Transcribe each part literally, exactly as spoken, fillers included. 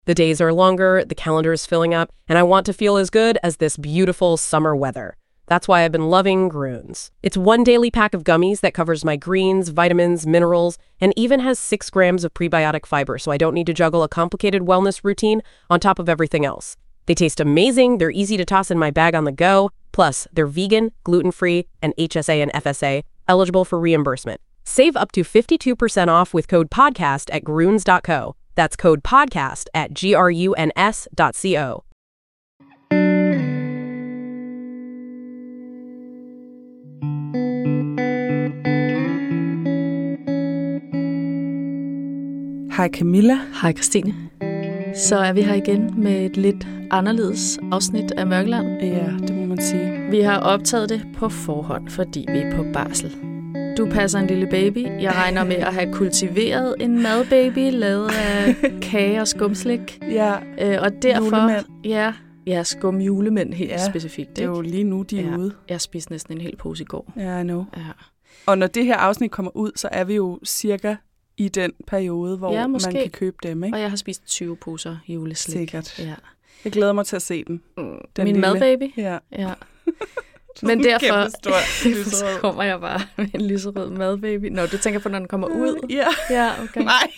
The days are longer, the calendar is filling up, and I want to feel as good as this beautiful summer weather. That's why I've been loving Grüns. It's one daily pack of gummies that covers my greens, vitamins, minerals, and even has six grams of prebiotic fiber, so I don't need to juggle a complicated wellness routine on top of everything else. They taste amazing, they're easy to toss in my bag on the go, plus they're vegan, gluten-free, and H S A and F S A, eligible for reimbursement. Save up to fifty-two percent off with code podcast at gruns dot co. That's code podcast at G R U N S dot C O. Hej Camilla. Hej Christine. Så er vi her igen med et lidt anderledes afsnit af Mørkeland. Ja, det må man sige. Vi har optaget det på forhånd, fordi vi er på barsel. Du passer en lille baby. Jeg regner med at have kultiveret en madbaby, lavet af kage og skumslik. Ja, øh, og derfor, julemænd. Ja, ja, skum julemænd helt ja, specifikt. Det er jo lige nu, de er ja, ude. Jeg spiste næsten en hel pose i går. Ja, I know. Ja. Og når det her afsnit kommer ud, så er vi jo cirka i den periode, hvor ja, man kan købe dem, ikke? Og jeg har spist tyve poser juleslik. Sikkert. Ja. Jeg glæder mig til at se den. Mm, den min lille. madbaby? Ja. Ja. Men derfor så kommer jeg bare med en lyserød madbaby. Nå, du tænker på, når den kommer ud? Ja. Ja, okay. Nej.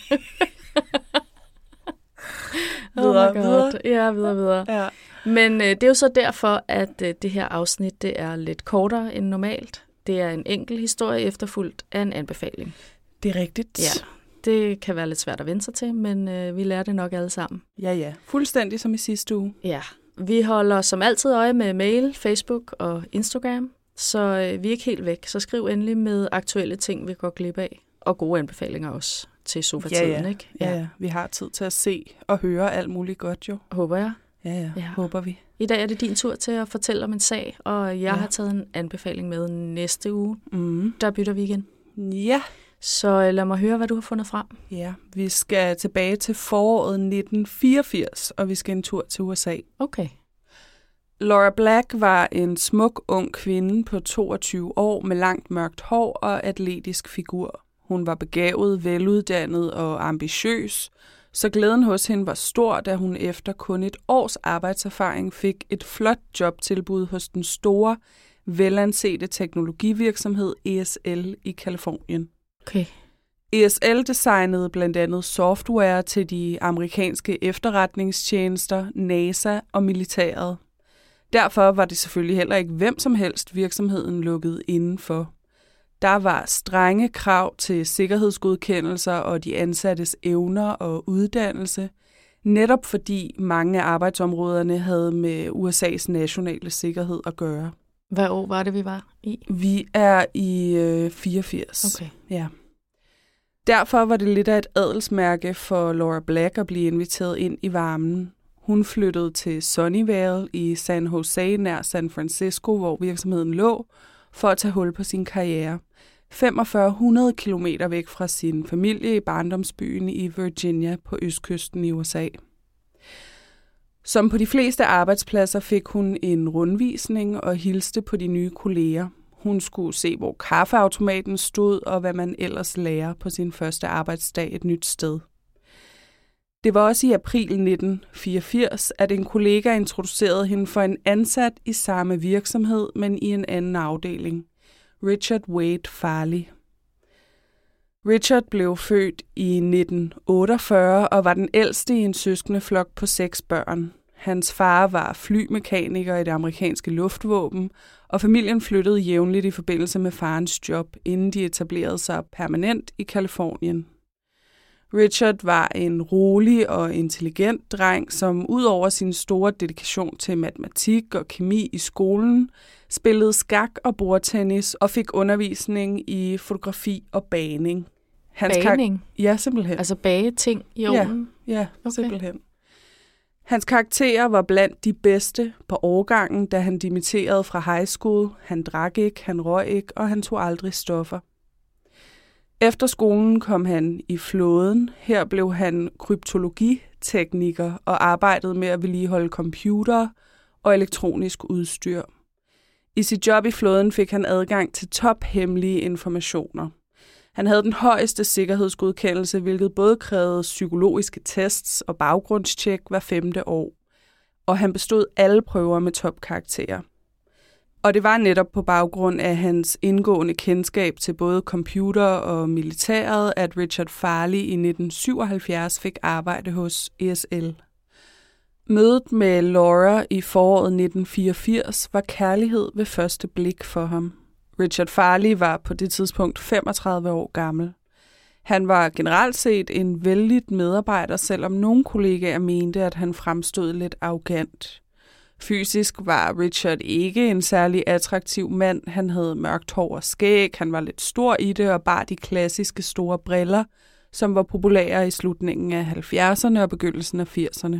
videre, oh videre. Ja, videre, videre. Ja. Men øh, det er jo så derfor, at øh, det her afsnit det er lidt kortere end normalt. Det er en enkel historie efterfulgt af en anbefaling. Det er rigtigt. Ja, det kan være lidt svært at vende sig til, men øh, vi lærer det nok alle sammen. Ja, ja. Fuldstændig som i sidste uge. Ja. Vi holder som altid øje med mail, Facebook og Instagram, så øh, vi er ikke helt væk. Så skriv endelig med aktuelle ting, vi går glip af, og gode anbefalinger også til sofatiden, ja, ja. ikke? Ja. ja, ja. Vi har tid til at se og høre alt muligt godt, jo. Håber jeg. Ja, ja. ja. Håber vi. I dag er det din tur til at fortælle om en sag, og jeg ja. har taget en anbefaling med næste uge. Mm. Der bytter vi igen. Ja. Så lad mig høre, hvad du har fundet frem. Ja, vi skal tilbage til foråret nitten fireogfirs, og vi skal en tur til U S A. Okay. Laura Black var en smuk ung kvinde på toogtyve år med langt mørkt hår og atletisk figur. Hun var begavet, veluddannet og ambitiøs, så glæden hos hende var stor, da hun efter kun et års arbejdserfaring fik et flot jobtilbud hos den store, velansete teknologivirksomhed E S L i Californien. Okay. E S L designede blandt andet software til de amerikanske efterretningstjenester, NASA og militæret. Derfor var det selvfølgelig heller ikke hvem som helst virksomheden lukkede indenfor. Der var strenge krav til sikkerhedsgodkendelser og de ansattes evner og uddannelse, netop fordi mange af arbejdsområderne havde med U S A's nationale sikkerhed at gøre. Hvad år var det, vi var i? Vi er i øh, fireogfirs. Okay. Ja. Derfor var det lidt af et adelsmærke for Laura Black at blive inviteret ind i varmen. Hun flyttede til Sunnyvale i San Jose nær San Francisco, hvor virksomheden lå, for at tage hul på sin karriere. femogfyrre hundrede kilometer væk fra sin familie i barndomsbyen i Virginia på østkysten i U S A. Som på de fleste arbejdspladser fik hun en rundvisning og hilste på de nye kolleger. Hun skulle se, hvor kaffeautomaten stod og hvad man ellers lærer på sin første arbejdsdag et nyt sted. Det var også i april nitten fireogfirs, at en kollega introducerede hende for en ansat i samme virksomhed, men i en anden afdeling. Richard Wade Farley. Richard blev født i nitten otteogfyrre og var den ældste i en søskendeflok på seks børn. Hans far var flymekaniker i det amerikanske luftvåben, og familien flyttede jævnligt i forbindelse med farens job, inden de etablerede sig permanent i Californien. Richard var en rolig og intelligent dreng, som ud over sin store dedikation til matematik og kemi i skolen, spillede skak og bordtennis og fik undervisning i fotografi og bagning. Hans bagning? Kar- ja, simpelthen. Altså bage ting i ovnen? Ja, ja okay. simpelthen. Hans karakterer var blandt de bedste på årgangen, da han dimitterede fra high school. Han drak ikke, han røg ikke, og han tog aldrig stoffer. Efter skolen kom han i flåden. Her blev han kryptologitekniker og arbejdede med at vedligeholde computere og elektronisk udstyr. I sit job i flåden fik han adgang til tophemmelige informationer. Han havde den højeste sikkerhedsgodkendelse, hvilket både krævede psykologiske tests og baggrundstjek hver femte år. Og han bestod alle prøver med topkarakterer. Og det var netop på baggrund af hans indgående kendskab til både computer og militæret, at Richard Farley i nitten syvoghalvfjerds fik arbejde hos E S L. Mødet med Laura i foråret nitten fireogfirs var kærlighed ved første blik for ham. Richard Farley var på det tidspunkt femogtredive år gammel. Han var generelt set en vældigt medarbejder, selvom nogle kollegaer mente, at han fremstod lidt arrogant. Fysisk var Richard ikke en særlig attraktiv mand. Han havde mørkt hår og skæg, han var lidt stor i det og bar de klassiske store briller, som var populære i slutningen af halvfjerdserne og begyndelsen af firserne.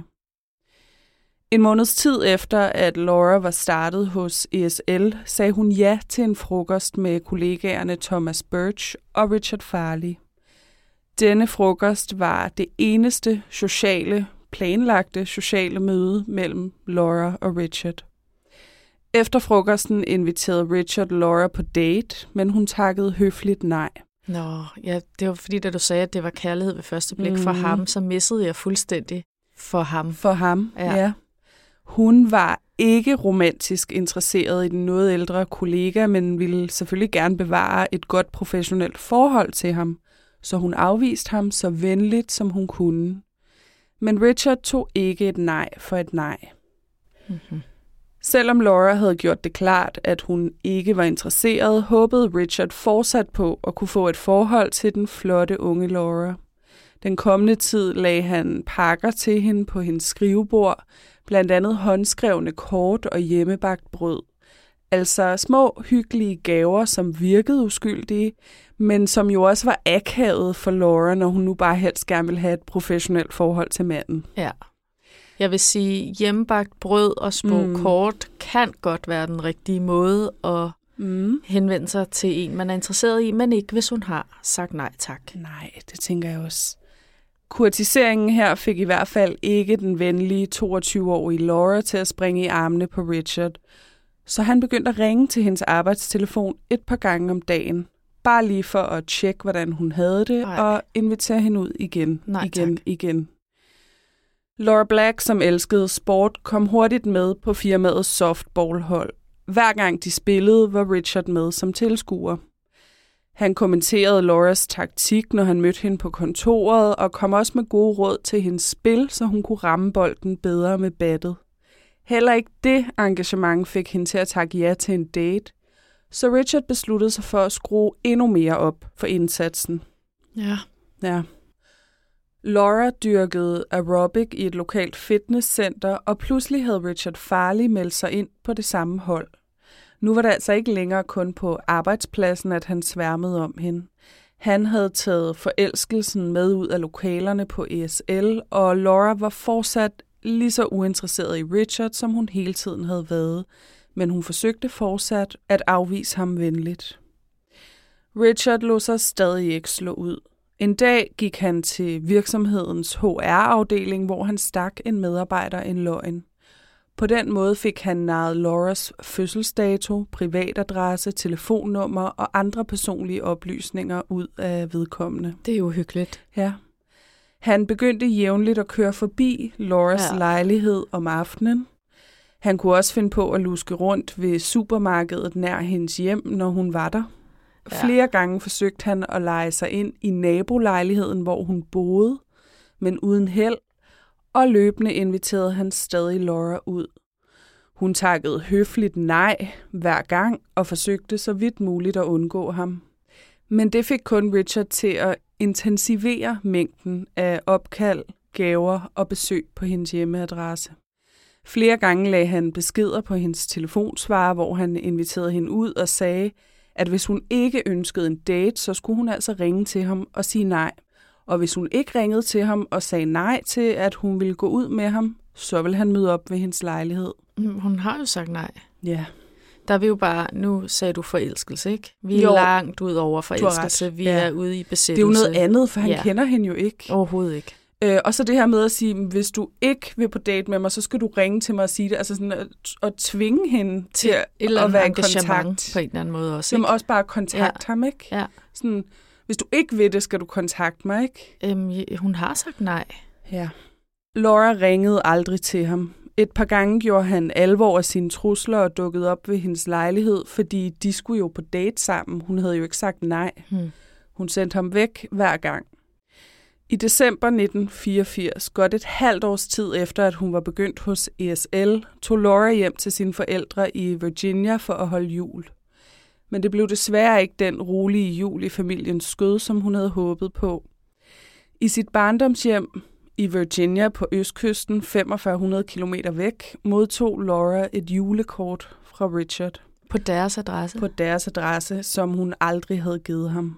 En måneds tid efter, at Laura var startet hos E S L, sagde hun ja til en frokost med kollegaerne Thomas Birch og Richard Farley. Denne frokost var det eneste sociale, planlagte sociale møde mellem Laura og Richard. Efter frokosten inviterede Richard Laura på date, men hun takkede høfligt nej. Nå, ja, det var fordi, da du sagde, at det var kærlighed ved første blik mm. for ham, så missede jeg fuldstændig for ham. For ham, ja. ja. Hun var ikke romantisk interesseret i den noget ældre kollega, men ville selvfølgelig gerne bevare et godt professionelt forhold til ham, så hun afviste ham så venligt, som hun kunne. Men Richard tog ikke et nej for et nej. Mm-hmm. Selvom Laura havde gjort det klart, at hun ikke var interesseret, håbede Richard fortsat på at kunne få et forhold til den flotte unge Laura. Den kommende tid lagde han pakker til hende på hendes skrivebord, blandt andet håndskrevne kort og hjemmebagt brød. Altså små, hyggelige gaver, som virkede uskyldige, men som jo også var akavet for Laura, når hun nu bare helst gerne ville have et professionelt forhold til manden. Ja. Jeg vil sige, hjemmebagt brød og små mm. kort kan godt være den rigtige måde at mm. henvende sig til en, man er interesseret i, men ikke hvis hun har sagt nej tak. Nej, det tænker jeg også. Kurtiseringen her fik i hvert fald ikke den venlige toogtyve-årige Laura til at springe i armene på Richard. Så han begyndte at ringe til hendes arbejdstelefon et par gange om dagen. Bare lige for at tjekke, hvordan hun havde det, Ej. og invitere hende ud igen, Nej, igen, tak. igen. Laura Black, som elskede sport, kom hurtigt med på firmaets softballhold. Hver gang de spillede, var Richard med som tilskuer. Han kommenterede Lauras taktik, når han mødte hende på kontoret, og kom også med gode råd til hendes spil, så hun kunne ramme bolden bedre med battet. Heller ikke det engagement fik hende til at takke ja til en date, så Richard besluttede sig for at skrue endnu mere op for indsatsen. Ja. Ja. Laura dyrkede aerobic i et lokalt fitnesscenter, og pludselig havde Richard Farley meldt sig ind på det samme hold. Nu var det altså ikke længere kun på arbejdspladsen, at han sværmede om hende. Han havde taget forelskelsen med ud af lokalerne på E S L, og Laura var fortsat lige så uinteresseret i Richard, som hun hele tiden havde været, men hun forsøgte fortsat at afvise ham venligt. Richard lod sig stadig ikke slå ud. En dag gik han til virksomhedens H R-afdeling, hvor han stak en medarbejder en løgn. På den måde fik han narret Lauras fødselsdato, privatadresse, telefonnummer og andre personlige oplysninger ud af vedkommende. Det er jo hyggeligt. Ja. Han begyndte jævnligt at køre forbi Lauras ja. lejlighed om aftenen. Han kunne også finde på at luske rundt ved supermarkedet nær hendes hjem, når hun var der. Ja. Flere gange forsøgte han at lege sig ind i nabolejligheden, hvor hun boede, men uden held, og løbende inviterede han stadig Laura ud. Hun takkede høfligt nej hver gang og forsøgte så vidt muligt at undgå ham. Men det fik kun Richard til at intensivere mængden af opkald, gaver og besøg på hendes hjemmeadresse. Flere gange lagde han beskeder på hendes telefonsvarer, hvor han inviterede hende ud og sagde, at hvis hun ikke ønskede en date, så skulle hun altså ringe til ham og sige nej. Og hvis hun ikke ringede til ham og sagde nej til, at hun ville gå ud med ham, så ville han møde op ved hendes lejlighed. Hun har jo sagt nej. Ja. Der er vi jo bare, nu sagde du forelskelse, ikke? Vi er jo langt ud over forelskelse. Vi ja. er ude i besættelse. Det er jo noget andet, for han ja. kender hende jo ikke. Overhovedet ikke. Øh, og så det her med at sige, hvis du ikke vil på date med mig, så skal du ringe til mig og sige det. Altså sådan at, at tvinge hende til, til at, at være i kontakt. På en eller anden måde også. Som også bare kontakte ja. ham, ikke? Ja. Sådan, Hvis du ikke vil det, skal du kontakte mig, ikke? Øhm, hun har sagt nej. Ja. Laura ringede aldrig til ham. Et par gange gjorde han alvor af sine trusler og dukkede op ved hendes lejlighed, fordi de skulle jo på date sammen. Hun havde jo ikke sagt nej. Hmm. Hun sendte ham væk hver gang. I december nitten fireogfirs, godt et halvt års tid efter, at hun var begyndt hos E S L, tog Laura hjem til sine forældre i Virginia for at holde jul. Men det blev desværre ikke den rolige jul i familiens skød, som hun havde håbet på. I sit barndomshjem i Virginia på østkysten, fyrre hundrede kilometer væk, modtog Laura et julekort fra Richard. På deres adresse? På deres adresse, som hun aldrig havde givet ham.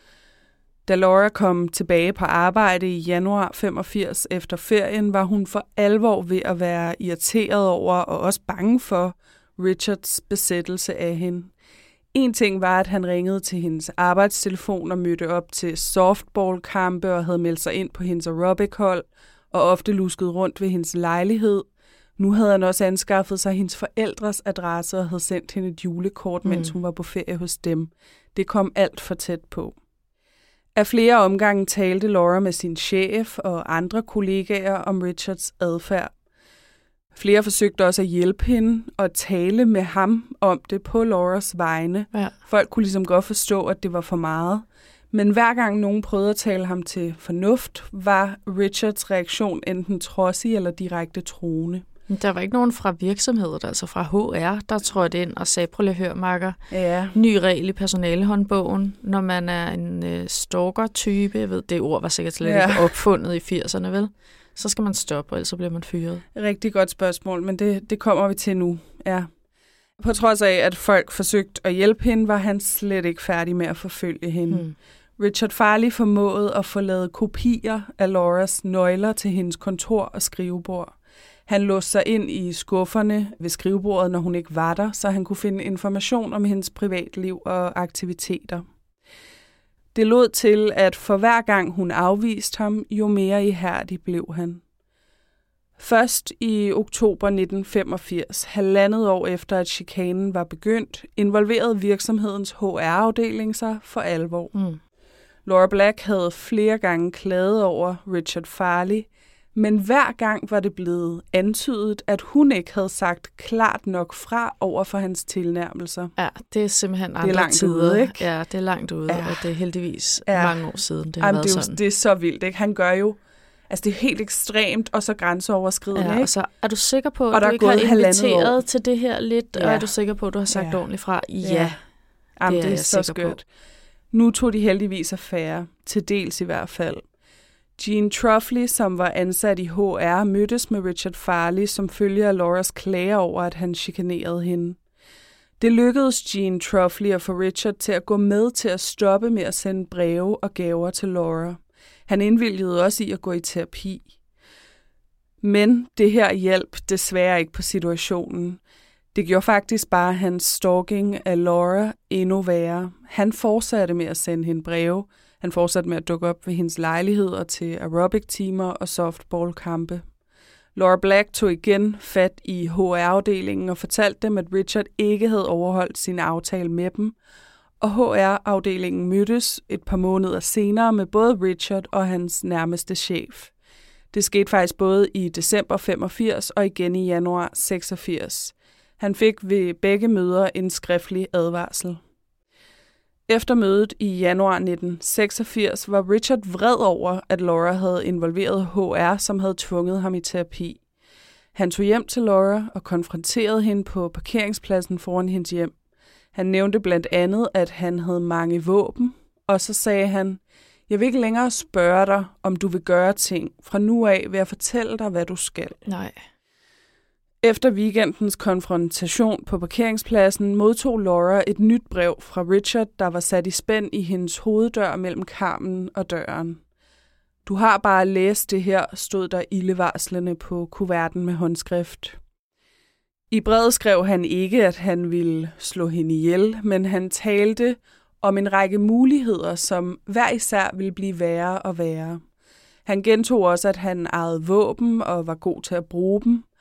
Da Laura kom tilbage på arbejde i januar femogfirs efter ferien, var hun for alvor ved at være irriteret over og også bange for Richards besættelse af hende. En ting var, at han ringede til hendes arbejdstelefon og mødte op til softballkampe og havde meldt sig ind på hendes aerobic-hold og ofte luskede rundt ved hendes lejlighed. Nu havde han også anskaffet sig hendes forældres adresse og havde sendt hende et julekort, mm. mens hun var på ferie hos dem. Det kom alt for tæt på. Af flere omgange talte Laura med sin chef og andre kollegaer om Richards adfærd. Flere forsøgte også at hjælpe hende og tale med ham om det på Lauras vegne. Ja. Folk kunne ligesom godt forstå, at det var for meget. Men hver gang nogen prøvede at tale ham til fornuft, var Richards reaktion enten trodsig eller direkte truende. Der var ikke nogen fra virksomheden, altså fra H R, der trådte ind og sagde, prøv lige at høre, makker. Ja. Ny regel i personalehåndbogen, når man er en øh, stalker-type, jeg ved, det ord var sikkert slet ja. ikke opfundet i firserne, vel? Så skal man stoppe, og ellers bliver man fyret. Rigtig godt spørgsmål, men det, det kommer vi til nu, ja. På trods af, at folk forsøgte at hjælpe hende, var han slet ikke færdig med at forfølge hende. Hmm. Richard Farley formåede at få lavet kopier af Lauras nøgler til hendes kontor og skrivebord. Han låste sig ind i skufferne ved skrivebordet, når hun ikke var der, så han kunne finde information om hendes privatliv og aktiviteter. Det lod til, at for hver gang hun afviste ham, jo mere ihærdig blev han. Først i oktober nitten femogfirs, halvandet år efter at chikanen var begyndt, involverede virksomhedens H R-afdeling sig for alvor. Mm. Laura Black havde flere gange klaget over Richard Farley, men hver gang var det blevet antydet, at hun ikke havde sagt klart nok fra over for hans tilnærmelser. Ja, det er simpelthen andre det er langt tider. Ude, ikke? Ja, det er langt ude, ja. og det er heldigvis ja. mange år siden, det har Jamen, været det er jo, sådan. Det er så vildt, ikke? Han gør jo, altså det er helt ekstremt, og så grænseoverskridende, ja, ikke? Og så er du sikker på, at du ikke har inviteret år. til det her lidt, ja. og er du sikker på, at du har sagt ja. ordentligt fra? Ja, ja. Jamen, det er, det er så skørt. Nu tog de heldigvis affære, til dels i hvert fald. Jean Truffley, som var ansat i H R, mødtes med Richard Farley, som følge af Lauras klager over, at han chikanerede hende. Det lykkedes Jean Truffley at få Richard til at gå med til at stoppe med at sende breve og gaver til Laura. Han indvilgede også i at gå i terapi. Men det her hjalp desværre ikke på situationen. Det gjorde faktisk bare hans stalking af Laura endnu værre. Han fortsatte med at sende hende breve. Han fortsatte med at dukke op ved hendes lejligheder til aerobic-timer og softballkampe. Laura Black tog igen fat i H R-afdelingen og fortalte dem, at Richard ikke havde overholdt sin aftale med dem. Og H R-afdelingen mødtes et par måneder senere med både Richard og hans nærmeste chef. Det skete faktisk både i december femogfirs og igen i januar seksogfirs. Han fik ved begge møder en skriftlig advarsel. Efter mødet i januar nitten seksogfirs var Richard vred over, at Laura havde involveret H R, som havde tvunget ham i terapi. Han tog hjem til Laura og konfronterede hende på parkeringspladsen foran hendes hjem. Han nævnte blandt andet, at han havde mange våben, og så sagde han, jeg vil ikke længere spørge dig, om du vil gøre ting. Fra nu af vil jeg fortælle dig, hvad du skal. Nej. Efter weekendens konfrontation på parkeringspladsen modtog Laura et nyt brev fra Richard, der var sat i spænd i hendes hoveddør mellem karmen og døren. Du har bare læst det her, stod der ildevarslende på kuverten med håndskrift. I brevet skrev han ikke, at han ville slå hende ihjel, men han talte om en række muligheder, som hver især ville blive værre og værre. Han gentog også, at han ejede våben og var god til at bruge dem,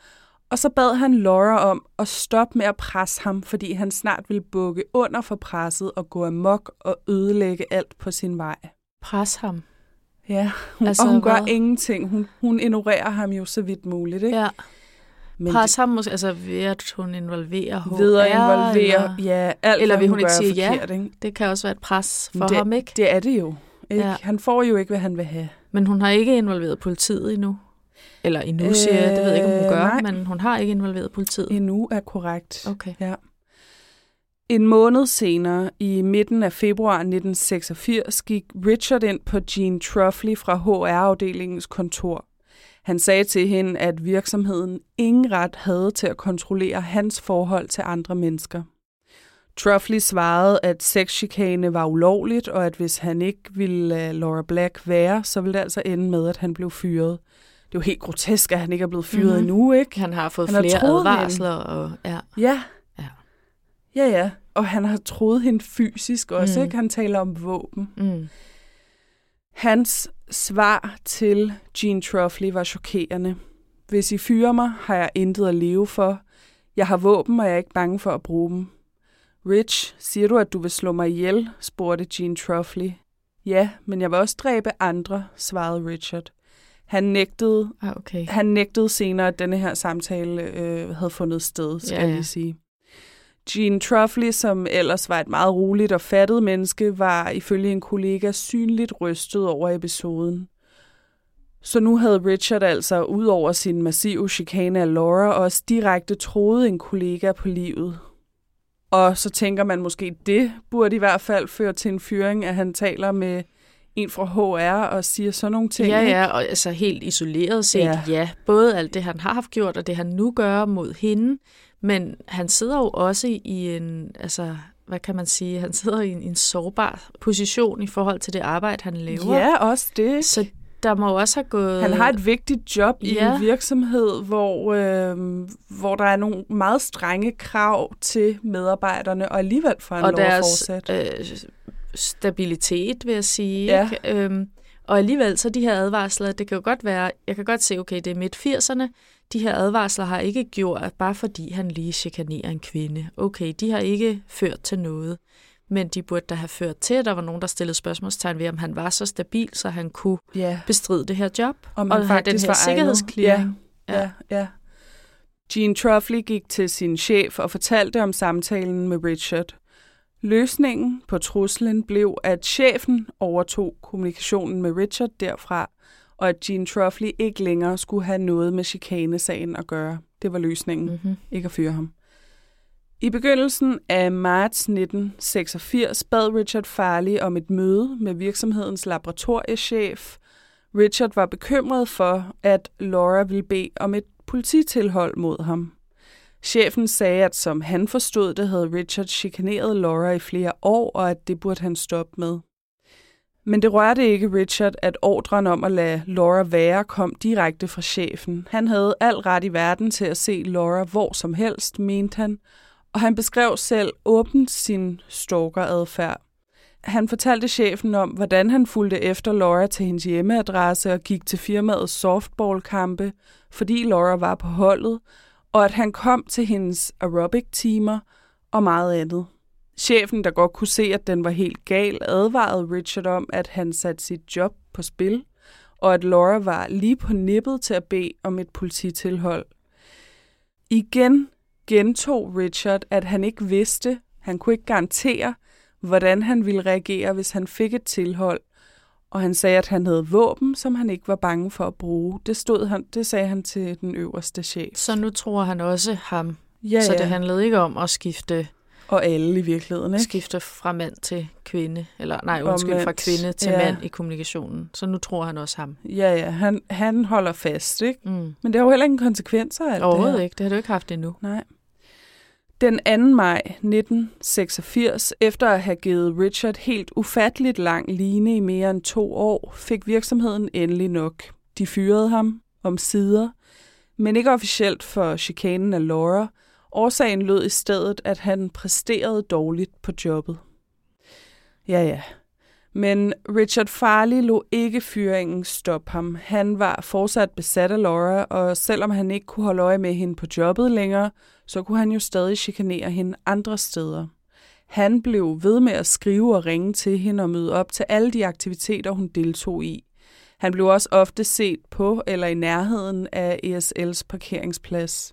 Og så bad han Laura om at stoppe med at presse ham, fordi han snart ville bukke under for presset og gå amok og ødelægge alt på sin vej. Pres ham? Ja, hun, altså, og hun gør hvad? ingenting. Hun, hun ignorerer ham jo så vidt muligt, ikke? Ja. Men pres ham måske, altså ved at hun involverer H R? Ved at involvere, eller, ja, alt eller hvad vil hun, hun ikke sige forkert, ja? Ikke? Det kan også være et pres for det, ham, ikke? Det er det jo. Ikke? Ja. Han får jo ikke, hvad han vil have. Men hun har ikke involveret politiet endnu? Eller endnu, siger jeg. Det ved jeg ikke, om hun gør, nej. men hun har ikke involveret politiet. Endnu er korrekt. Okay. Ja. En måned senere, i midten af februar nitten seksogfirs, gik Richard ind på Jean Truffley fra H R-afdelingens kontor. Han sagde til hende, at virksomheden ingen ret havde til at kontrollere hans forhold til andre mennesker. Truffley svarede, at sexchikane var ulovligt, og at hvis han ikke ville lade Laura Black være, så ville det altså ende med, at han blev fyret. Det er jo helt grotesk, at han ikke er blevet fyret mm-hmm. endnu, ikke? Han har fået han flere har advarsler. Og, ja. Ja. ja. Ja, ja. Og han har troet hende fysisk også, mm. ikke? Han taler om våben. Mm. Hans svar til Jean Truffley var chokerende. Hvis I fyrer mig, har jeg intet at leve for. Jeg har våben, og jeg er ikke bange for at bruge dem. Rich, siger du, at du vil slå mig ihjel? Spurgte Jean Truffley. Ja, men jeg vil også dræbe andre, svarede Richard. Han nægtede, ah, okay. han nægtede senere, at denne her samtale øh, havde fundet sted, skal ja, jeg ja. lige sige. Jean Truffley, som ellers var et meget roligt og fattet menneske, var ifølge en kollega synligt rystet over episoden. Så nu havde Richard altså, ud over sin massive chikane af Laura, også direkte troet en kollega på livet. Og så tænker man måske, det burde i hvert fald føre til en fyring, at han taler med en fra H R og siger sådan nogle ting. Ja, ikke? ja, og altså helt isoleret set, ja. ja. Både alt det, han har haft gjort, og det, han nu gør mod hende. Men han sidder jo også i en, altså, hvad kan man sige, han sidder i en, en sårbar position i forhold til det arbejde, han laver. Ja, også det. Så der må også have gået... Han har et vigtigt job i ja. en virksomhed, hvor, øh, hvor der er nogle meget strenge krav til medarbejderne, og alligevel får han og lov at fortsætte. Og deres øh, stabilitet, vil jeg sige. Ja. Ikke? Øhm, og alligevel så de her advarsler, det kan jo godt være, jeg kan godt se, okay, det er midt firserne, de her advarsler har ikke gjort, bare fordi han lige chikanerer en kvinde. Okay, de har ikke ført til noget, men de burde da have ført til, at der var nogen, der stillede spørgsmålstegn ved, om han var så stabil, så han kunne ja. bestride det her job, om og have den her sikkerhedsclearing. Ja, ja, ja. Jean Truffley gik til sin chef og fortalte om samtalen med Richard. Løsningen på truslen blev, at chefen overtog kommunikationen med Richard derfra, og at Jean Truffley ikke længere skulle have noget med chikanesagen at gøre. Det var løsningen, mm-hmm. ikke at fyre ham. I begyndelsen af marts nitten seksogfirs bad Richard Farley om et møde med virksomhedens laboratoriechef. Richard var bekymret for, at Laura ville bede om et polititilhold mod ham. Chefen sagde, at som han forstod det, havde Richard chikaneret Laura i flere år, og at det burde han stoppe med. Men det rørte ikke Richard, at ordren om at lade Laura være kom direkte fra chefen. Han havde al ret i verden til at se Laura hvor som helst, mente han, og han beskrev selv åbent sin stalkeradfærd. Han fortalte chefen om, hvordan han fulgte efter Laura til hendes hjemmeadresse og gik til firmaets softballkampe, fordi Laura var på holdet, og at han kom til hendes aerobic-timer og meget andet. Chefen, der godt kunne se, at den var helt gal, advarede Richard om, at han satte sit job på spil, og at Laura var lige på nippet til at bede om et polititilhold. Igen gentog Richard, at han ikke vidste, han kunne ikke garantere, hvordan han ville reagere, hvis han fik et tilhold, og han sagde, at han havde våben, som han ikke var bange for at bruge. Det, stod han, det sagde han til den øverste chef. Så nu tror han også ham. Ja, så ja. det handlede ikke om at skifte... Og alle i virkeligheden, ikke? Skifte fra mand til kvinde, eller nej, undskyld, mand. fra kvinde til ja. mand i kommunikationen. Så nu tror han også ham. Ja, ja, han, han holder fast, ikke? Mm. Men det har jo heller ingen konsekvenser af det Overhovedet her. ikke, det har du ikke haft endnu. Nej. Den anden maj nitten seksogfirs, efter at have givet Richard helt ufatteligt lang line i mere end to år, fik virksomheden endelig nok. De fyrede ham omsider, men ikke officielt for chikanen af Laura. Årsagen lød i stedet, at han præsterede dårligt på jobbet. Ja, ja. Men Richard Farley lod ikke fyringen stoppe ham. Han var fortsat besat af Laura, og selvom han ikke kunne holde øje med hende på jobbet længere, så kunne han jo stadig chikanere hende andre steder. Han blev ved med at skrive og ringe til hende og møde op til alle de aktiviteter, hun deltog i. Han blev også ofte set på eller i nærheden af E S L's parkeringsplads.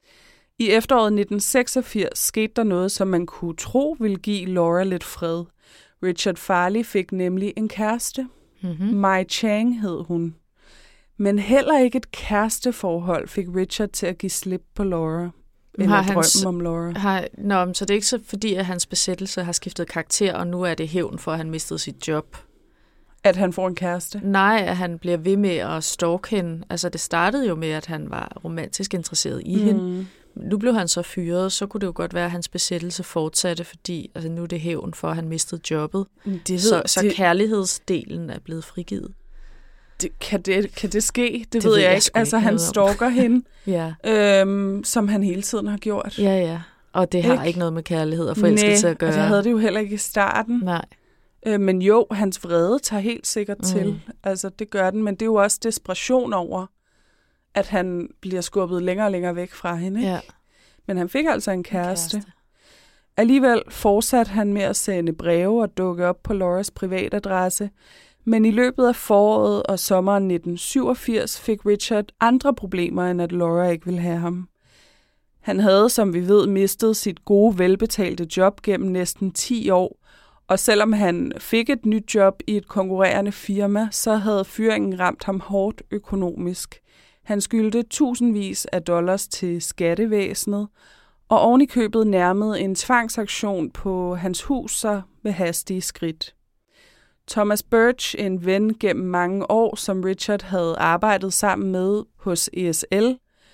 I efteråret nitten seksogfirs skete der noget, som man kunne tro ville give Laura lidt fred. Richard Farley fik nemlig en kæreste. Mm-hmm. Mai Chang hed hun. Men heller ikke et kæresteforhold fik Richard til at give slip på Laura. Eller har drømmen hans, om Laura. Har, nå, så det er ikke så fordi, at hans besættelse har skiftet karakter, og nu er det hævn for, at han mistede sit job. At han får en kæreste? Nej, at han bliver ved med at stalke hende. Altså, det startede jo med, at han var romantisk interesseret i mm. hende. Nu blev han så fyret, så kunne det jo godt være, at hans besættelse fortsatte, fordi altså, nu er det hævn for, at han mistede jobbet. Det ved, så så det, kærlighedsdelen er blevet frigivet. Det, kan, det, kan det ske? Det, det ved ved jeg, jeg ikke. Altså, han stalker hende, ja. øhm, som han hele tiden har gjort. Ja, ja. Og det har ikke, ikke noget med kærlighed og forelskelse at gøre. Nej, og det havde det jo heller ikke i starten. Nej. Øh, men jo, hans vrede tager helt sikkert mm. til. Altså, det gør den, men det er jo også desperation over, at han bliver skubbet længere og længere væk fra hende. Ikke? Ja. Men han fik altså en kæreste. en kæreste. Alligevel fortsatte han med at sende breve og dukke op på Lauras privatadresse, men i løbet af foråret og sommeren nitten syvogfirs fik Richard andre problemer, end at Laura ikke ville have ham. Han havde, som vi ved, mistet sit gode, velbetalte job gennem næsten ti år, og selvom han fik et nyt job i et konkurrerende firma, så havde fyringen ramt ham hårdt økonomisk. Han skyldte tusindvis af dollars til skattevæsenet, og oven i købet nærmede en tvangsaktion på hans hus sig med hastige skridt. Thomas Birch, en ven gennem mange år, som Richard havde arbejdet sammen med hos E S L,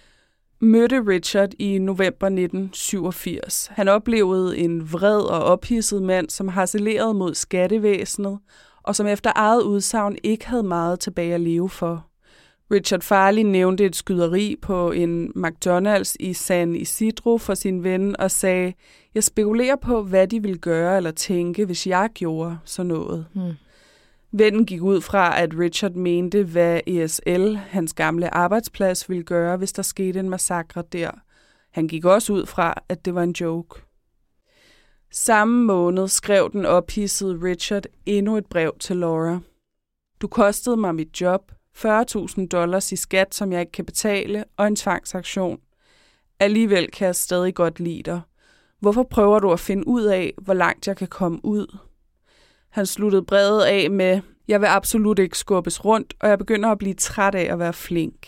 mødte Richard i november nitten syvogfirs. Han oplevede en vred og ophidset mand, som harcelerede mod skattevæsenet, og som efter eget udsagn ikke havde meget tilbage at leve for. Richard Farley nævnte et skyderi på en McDonald's i San Isidro for sin ven og sagde, jeg spekulerer på, hvad de ville gøre eller tænke, hvis jeg gjorde sådan noget. Hmm. Vennen gik ud fra, at Richard mente, hvad E S L, hans gamle arbejdsplads, ville gøre, hvis der skete en massakre der. Han gik også ud fra, at det var en joke. Samme måned skrev den ophidsede Richard endnu et brev til Laura. Du kostede mig mit job, fyrre tusind dollars i skat, som jeg ikke kan betale, og en tvangsaktion. Alligevel kan jeg stadig godt lide dig. Hvorfor prøver du at finde ud af, hvor langt jeg kan komme ud? Han sluttede brevet af med, jeg vil absolut ikke skubbes rundt, og jeg begynder at blive træt af at være flink.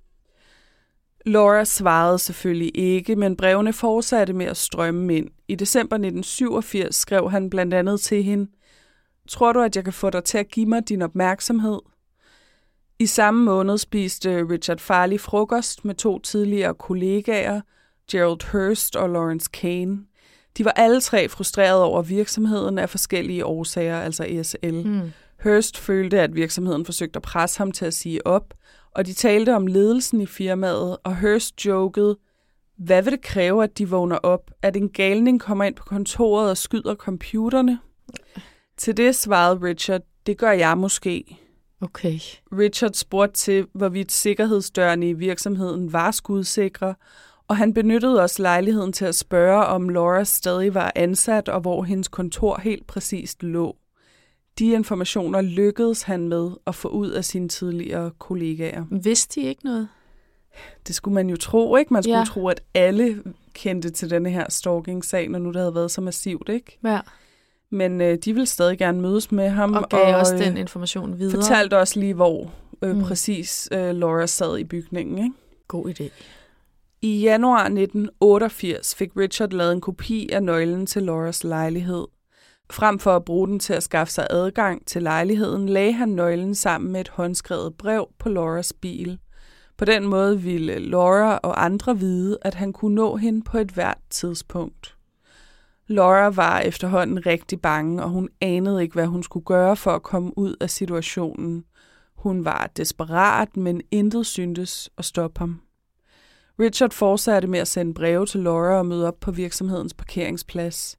Laura svarede selvfølgelig ikke, men brevene fortsatte med at strømme ind. I december nitten syvogfirs skrev han blandt andet til hende, tror du, at jeg kan få dig til at give mig din opmærksomhed? I samme måned spiste Richard Farley frokost med to tidligere kollegaer, Gerald Hurst og Lawrence Kane. De var alle tre frustrerede over virksomheden af forskellige årsager, altså E S L. Mm. Hurst følte, at virksomheden forsøgte at presse ham til at sige op, og de talte om ledelsen i firmaet, og Hurst jokede, hvad vil det kræve, at de vågner op? At en galning kommer ind på kontoret og skyder computerne? Til det svarede Richard, det gør jeg måske. Okay. Richard spurgte til, hvorvidt sikkerhedsdørene i virksomheden var skudsikre, og han benyttede også lejligheden til at spørge, om Laura stadig var ansat, og hvor hendes kontor helt præcist lå. De informationer lykkedes han med at få ud af sine tidligere kollegaer. Vidste de ikke noget? Det skulle man jo tro, ikke? Man skulle ja. tro, at alle kendte til denne her stalking-sag, når nu det havde været så massivt, ikke? Ja. Men øh, de ville stadig gerne mødes med ham. Og gav og, også den information videre. Fortalte også lige, hvor øh, mm. præcis øh, Laura sad i bygningen, ikke? God idé. I januar nitten otteogfirs fik Richard lavet en kopi af nøglen til Lauras lejlighed. Frem for at bruge den til at skaffe sig adgang til lejligheden, lagde han nøglen sammen med et håndskrevet brev på Lauras bil. På den måde ville Laura og andre vide, at han kunne nå hende på et hvert tidspunkt. Laura var efterhånden rigtig bange, og hun anede ikke, hvad hun skulle gøre for at komme ud af situationen. Hun var desperat, men intet syntes at stoppe ham. Richard fortsatte med at sende breve til Laura og møde op på virksomhedens parkeringsplads.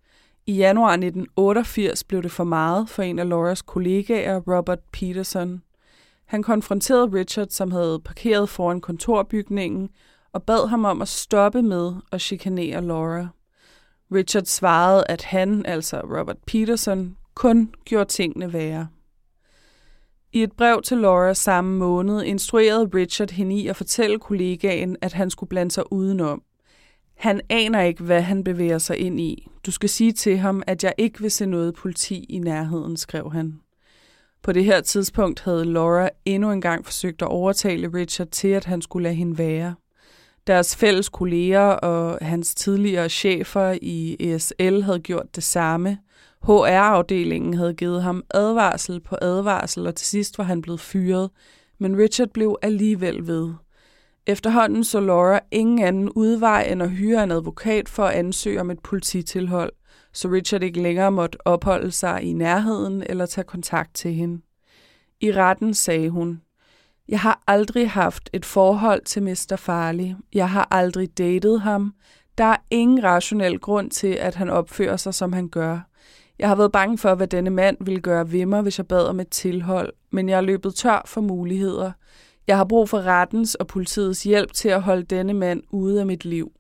I januar nitten otteogfirs blev det for meget for en af Lauras kollegaer, Robert Peterson. Han konfronterede Richard, som havde parkeret foran kontorbygningen, og bad ham om at stoppe med at chikanere Laura. Richard svarede, at han, altså Robert Peterson, kun gjorde tingene værre. I et brev til Laura samme måned instruerede Richard hende i at fortælle kollegaen, at han skulle blande sig udenom. Han aner ikke, hvad han bevæger sig ind i. Du skal sige til ham, at jeg ikke vil se noget politi i nærheden, skrev han. På det her tidspunkt havde Laura endnu engang forsøgt at overtale Richard til, at han skulle lade hende være. Deres fælles kolleger og hans tidligere chefer i E S L havde gjort det samme. H R-afdelingen havde givet ham advarsel på advarsel, og til sidst var han blevet fyret, men Richard blev alligevel ved. Efterhånden så Laura ingen anden udvej end at hyre en advokat for at ansøge om et polititilhold, så Richard ikke længere måtte opholde sig i nærheden eller tage kontakt til hende. I retten sagde hun: Jeg har aldrig haft et forhold til mister Farley. Jeg har aldrig datet ham. Der er ingen rationel grund til, at han opfører sig, som han gør. Jeg har været bange for, hvad denne mand ville gøre ved mig, hvis jeg bad om et tilhold, men jeg er løbet tør for muligheder. Jeg har brug for rettens og politiets hjælp til at holde denne mand ude af mit liv.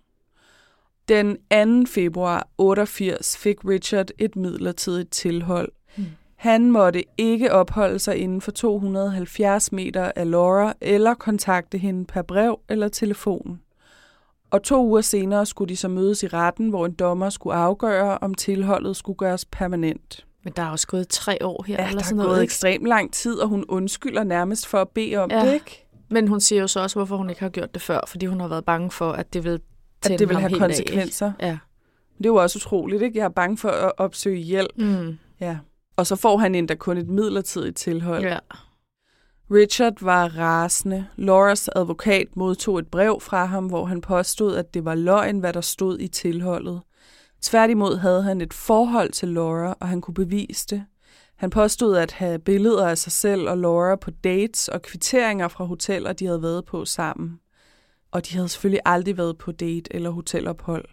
Den anden februar otteogfirs fik Richard et midlertidigt tilhold. Hmm. Han måtte ikke opholde sig inden for to hundrede og halvfjerds meter af Laura eller kontakte hende per brev eller telefon. Og to uger senere skulle de så mødes i retten, hvor en dommer skulle afgøre, om tilholdet skulle gøres permanent. Men der er også gået tre år her. Ja, eller der sådan er noget, gået ikke? ekstremt lang tid, og hun undskylder nærmest for at bede om Ja. det, ikke? Men hun siger jo så også, hvorfor hun ikke har gjort det før, fordi hun har været bange for, at det vil tænde At det vil ham have helt konsekvenser. Af, ja. Det er jo også utroligt, ikke? Jeg er bange for at opsøge hjælp. Mm. Ja. Og så får han endda kun et midlertidigt tilhold. Ja. Richard var rasende. Lauras advokat modtog et brev fra ham, hvor han påstod, at det var løgn, hvad der stod i tilholdet. Tværtimod havde han et forhold til Laura, og han kunne bevise det. Han påstod at have billeder af sig selv og Laura på dates og kvitteringer fra hoteller, de havde været på sammen. Og de havde selvfølgelig aldrig været på date eller hotelophold.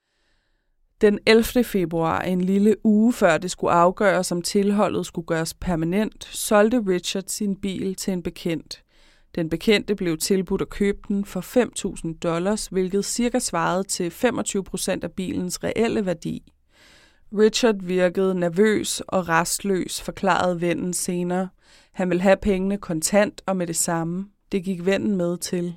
Den ellevte februar, en lille uge før det skulle afgøres, om tilholdet skulle gøres permanent, solgte Richard sin bil til en bekendt. Den bekendte blev tilbudt at købe den for fem tusind dollars, hvilket cirka svarede til femogtyve procent af bilens reelle værdi. Richard virkede nervøs og rastløs, forklarede vennen senere. Han ville have pengene kontant og med det samme. Det gik vennen med til.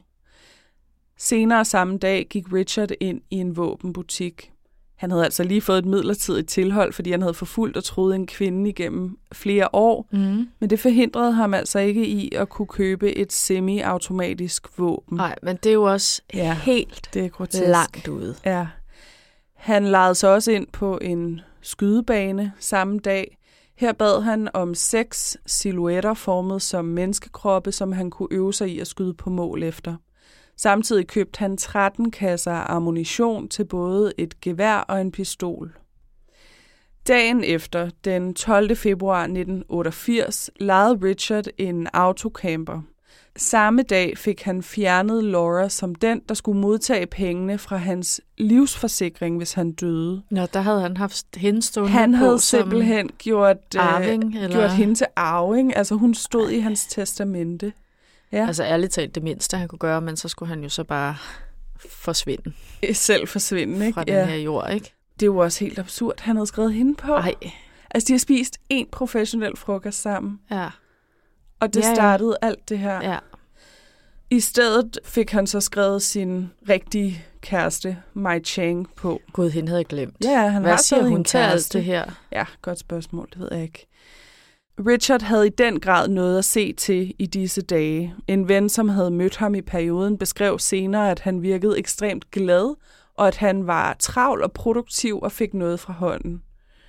Senere samme dag gik Richard ind i en våbenbutik. Han havde altså lige fået et midlertidigt tilhold, fordi han havde forfulgt og troet en kvinde igennem flere år. Mm. Men det forhindrede ham altså ikke i at kunne købe et semi-automatisk våben. Nej, men det er jo også ja, helt det er grotesk. Langt ude. Ja. Han lejede sig også ind på en skydebane samme dag. Her bad han om seks silhuetter formet som menneskekroppe, som han kunne øve sig i at skyde på mål efter. Samtidig købte han tretten kasser ammunition til både et gevær og en pistol. Dagen efter, den tolvte februar nitten otteogfirs, lejede Richard en autocamper. Samme dag fik han fjernet Laura som den, der skulle modtage pengene fra hans livsforsikring, hvis han døde. Nå, der havde han haft hende stående Han på havde som simpelthen gjort, arving, øh, eller? gjort hende til arving. Altså hun stod i hans testamente. Ja. Altså ærligt talt det mindste, han kunne gøre, men så skulle han jo så bare forsvinde. Selv forsvinde, ikke? Fra den ja. her jord, ikke? Det er jo også helt absurd, han havde skrevet hende på. Ej. Altså, de har spist en professionel frokost sammen. Ja. Og det ja, ja. startede alt det her. Ja. I stedet fik han så skrevet sin rigtige kæreste, Mai Chang, på. Gud, hende havde jeg glemt. Ja, han Hvad har siger taget hun en til alt kæreste. det her? Ja, godt spørgsmål, det ved jeg ikke. Richard havde i den grad noget at se til i disse dage. En ven, som havde mødt ham i perioden, beskrev senere, at han virkede ekstremt glad, og at han var travl og produktiv og fik noget fra hånden.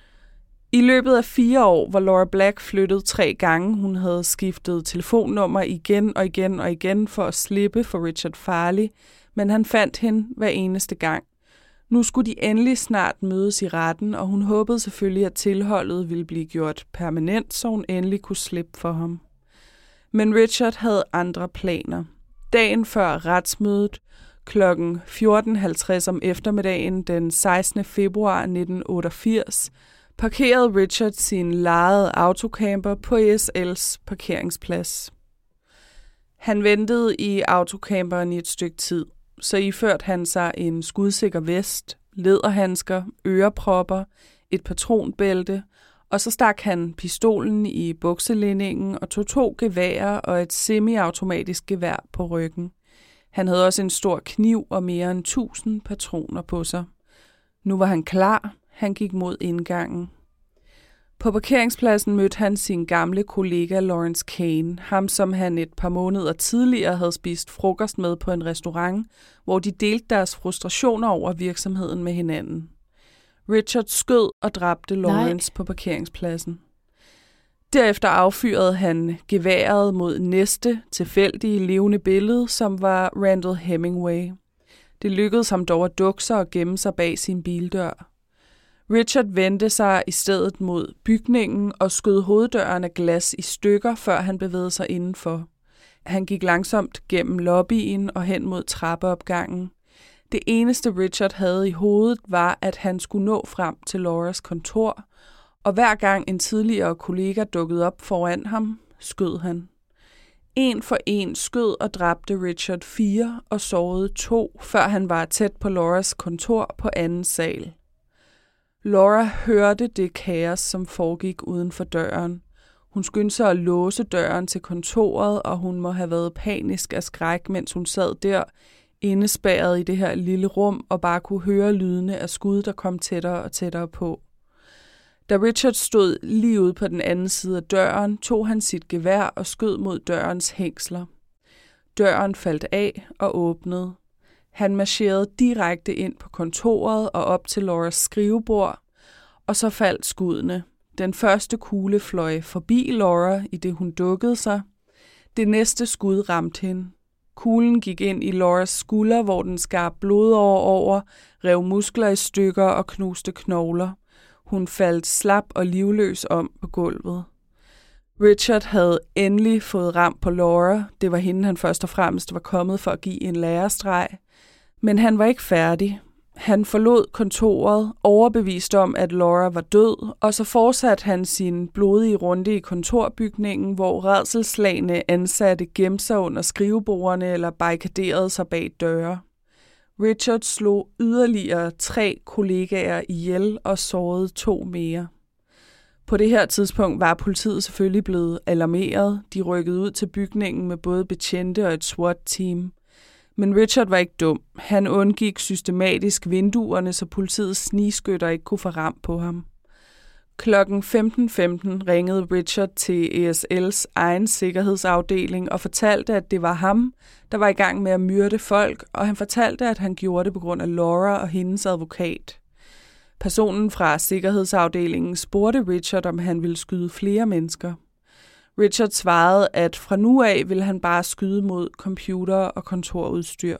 I løbet af fire år var Laura Black flyttet tre gange. Hun havde skiftet telefonnummer igen og igen og igen for at slippe for Richard Farley, men han fandt hende hver eneste gang. Nu skulle de endelig snart mødes i retten, og hun håbede selvfølgelig, at tilholdet ville blive gjort permanent, så hun endelig kunne slippe for ham. Men Richard havde andre planer. Dagen før retsmødet Klokken fjorten halvtreds om eftermiddagen den sekstende februar nitten otteogfirs parkerede Richard sin lejede autocamper på E S L's parkeringsplads. Han ventede i autocamperen i et stykke tid, så iførte han sig en skudsikker vest, læderhandsker, ørepropper, et patronbælte, og så stak han pistolen i bukselinningen og tog to geværer og et semiautomatisk gevær på ryggen. Han havde også en stor kniv og mere end tusind patroner på sig. Nu var han klar. Han gik mod indgangen. På parkeringspladsen mødte han sin gamle kollega Lawrence Kane, ham som han et par måneder tidligere havde spist frokost med på en restaurant, hvor de delte deres frustrationer over virksomheden med hinanden. Richard skød og dræbte Lawrence Nej. på parkeringspladsen. Derefter affyrede han geværet mod næste tilfældige levende billede, som var Randall Hemingway. Det lykkedes ham dog at dukke sig og gemme sig bag sin bildør. Richard vendte sig i stedet mod bygningen og skød hoveddøren af glas i stykker, før han bevægede sig indenfor. Han gik langsomt gennem lobbyen og hen mod trappeopgangen. Det eneste Richard havde i hovedet var, at han skulle nå frem til Lauras kontor, og hver gang en tidligere kollega dukkede op foran ham, skød han. En for en skød og dræbte Richard fire og sårede to, før han var tæt på Lauras kontor på anden sal. Laura hørte det kaos, som foregik uden for døren. Hun skyndte sig at låse døren til kontoret, og hun må have været panisk af skræk, mens hun sad der, indespærret i det her lille rum, og bare kunne høre lydene af skud, der kom tættere og tættere på. Da Richard stod lige ude på den anden side af døren, tog han sit gevær og skød mod dørens hængsler. Døren faldt af og åbnede. Han marcherede direkte ind på kontoret og op til Lauras skrivebord, og så faldt skuddene. Den første kugle fløj forbi Laura, i det hun dukkede sig. Det næste skud ramte hende. Kuglen gik ind i Lauras skulder, hvor den skar blodårer over, rev muskler i stykker og knuste knogler. Hun faldt slap og livløs om på gulvet. Richard havde endelig fået ramt på Laura. Det var hende, han først og fremmest var kommet for at give en lærestreg. Men han var ikke færdig. Han forlod kontoret, overbevist om, at Laura var død, og så fortsatte han sin blodige runde i kontorbygningen, hvor rædselsslagne ansatte gemte sig under skrivebordene eller barrikaderede sig bag døre. Richard slog yderligere tre kollegaer ihjel og sårede to mere. På det her tidspunkt var politiet selvfølgelig blevet alarmeret. De rykkede ud til bygningen med både betjente og et SWAT-team. Men Richard var ikke dum. Han undgik systematisk vinduerne, så politiets snigskytter ikke kunne få ram på ham. Klokken femten femten ringede Richard til E S L's egen sikkerhedsafdeling og fortalte, at det var ham, der var i gang med at myrde folk, og han fortalte, at han gjorde det på grund af Laura og hendes advokat. Personen fra sikkerhedsafdelingen spurgte Richard, om han ville skyde flere mennesker. Richard svarede, at fra nu af ville han bare skyde mod computer og kontorudstyr.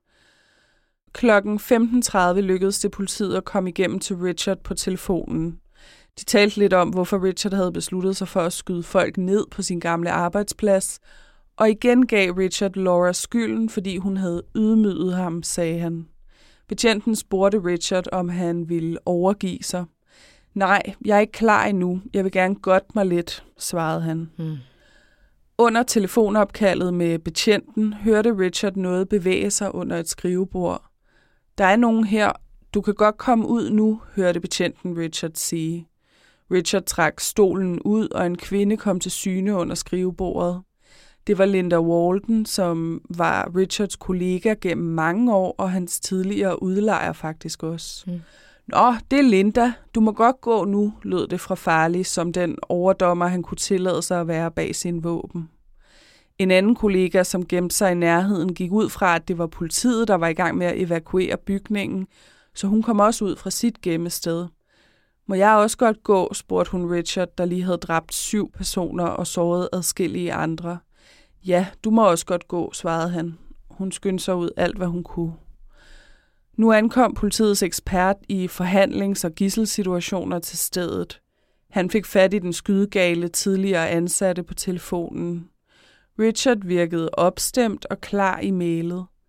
Klokken femten tredive lykkedes det politiet at komme igennem til Richard på telefonen. De talte lidt om, hvorfor Richard havde besluttet sig for at skyde folk ned på sin gamle arbejdsplads, og igen gav Richard Laura skylden, fordi hun havde ydmyget ham, sagde han. Betjenten spurgte Richard, om han ville overgive sig. Nej, jeg er ikke klar endnu. Jeg vil gerne godte mig lidt, svarede han. Hmm. Under telefonopkaldet med betjenten hørte Richard noget bevæge sig under et skrivebord. Der er nogen her. Du kan godt komme ud nu, hørte betjenten Richard sige. Richard trak stolen ud, og en kvinde kom til syne under skrivebordet. Det var Linda Walden, som var Richards kollega gennem mange år, og hans tidligere udlejer faktisk også. Hmm. Nå, det er Linda. Du må godt gå nu, lød det fra Farley, som den overdommer, han kunne tillade sig at være bag sin våben. En anden kollega, som gemte sig i nærheden, gik ud fra, at det var politiet, der var i gang med at evakuere bygningen, så hun kom også ud fra sit gemmested. Må jeg også godt gå, spurgte hun Richard, der lige havde dræbt syv personer og såret adskillige andre. Ja, du må også godt gå, svarede han. Hun skyndte sig ud alt, hvad hun kunne. Nu ankom politiets ekspert i forhandlings- og gidselsituationer til stedet. Han fik fat i den skydegale tidligere ansatte på telefonen. Richard virkede opstemt og klar i mailet.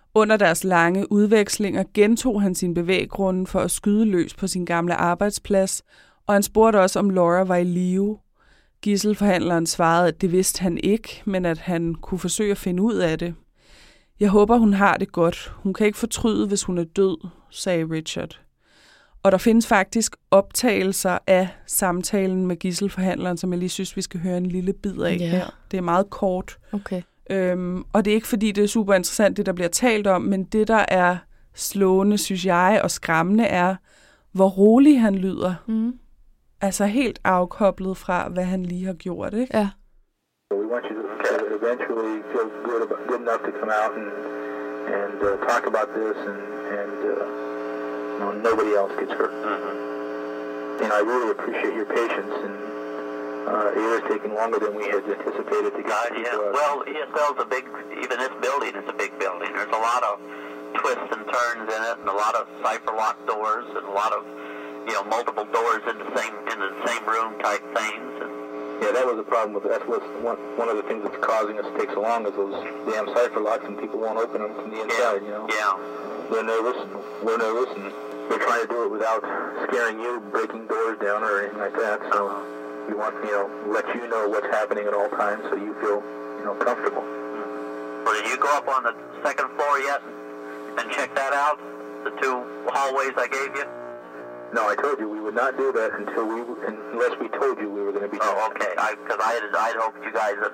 Under deres lange udvekslinger gentog han sin bevæggrunde for at skyde løs på sin gamle arbejdsplads, og han spurgte også, om Laura var i live. Gidselforhandleren svarede, at det vidste han ikke, men at han kunne forsøge at finde ud af det. Jeg håber, hun har det godt. Hun kan ikke fortryde, hvis hun er død, sagde Richard. Og der findes faktisk optagelser af samtalen med gidselforhandleren, som jeg lige synes, vi skal høre en lille bid af Ja. her. Det er meget kort. Okay. Øhm, og det er ikke, fordi det er super interessant, det der bliver talt om, men det, der er slående, synes jeg, og skræmmende, er, hvor rolig han lyder. Mm. Altså helt afkoblet fra, hvad han lige har gjort, ikke? Ja. We want you to eventually feel good, about, good enough to come out and and uh, talk about this, and and uh, you know, nobody else gets hurt. Mm-hmm. And I really appreciate your patience, and uh, it is taking longer than we had anticipated to get. Uh, yeah. To, uh, well, E S L's a big. Even this building is a big building. There's a lot of twists and turns in it, and a lot of cipher lock doors, and a lot of you know multiple doors in the same in the same room type things. And, yeah, that was the problem with that's what's one one of the things that's causing us to take so long is those damn cipher locks, and people won't open them from the inside. yeah, You know. Yeah. They're nervous, and we're nervous, and we're trying to do it without scaring you, breaking doors down or anything like that. So we want, you know, let you know what's happening at all times, so you feel, you know, comfortable. Well, did you go up on the second floor yet and check that out? The two hallways I gave you? No, I told you we would not do that until we, unless we told you we were going to be. Oh, okay. I because I had I'd hoped you guys. Had,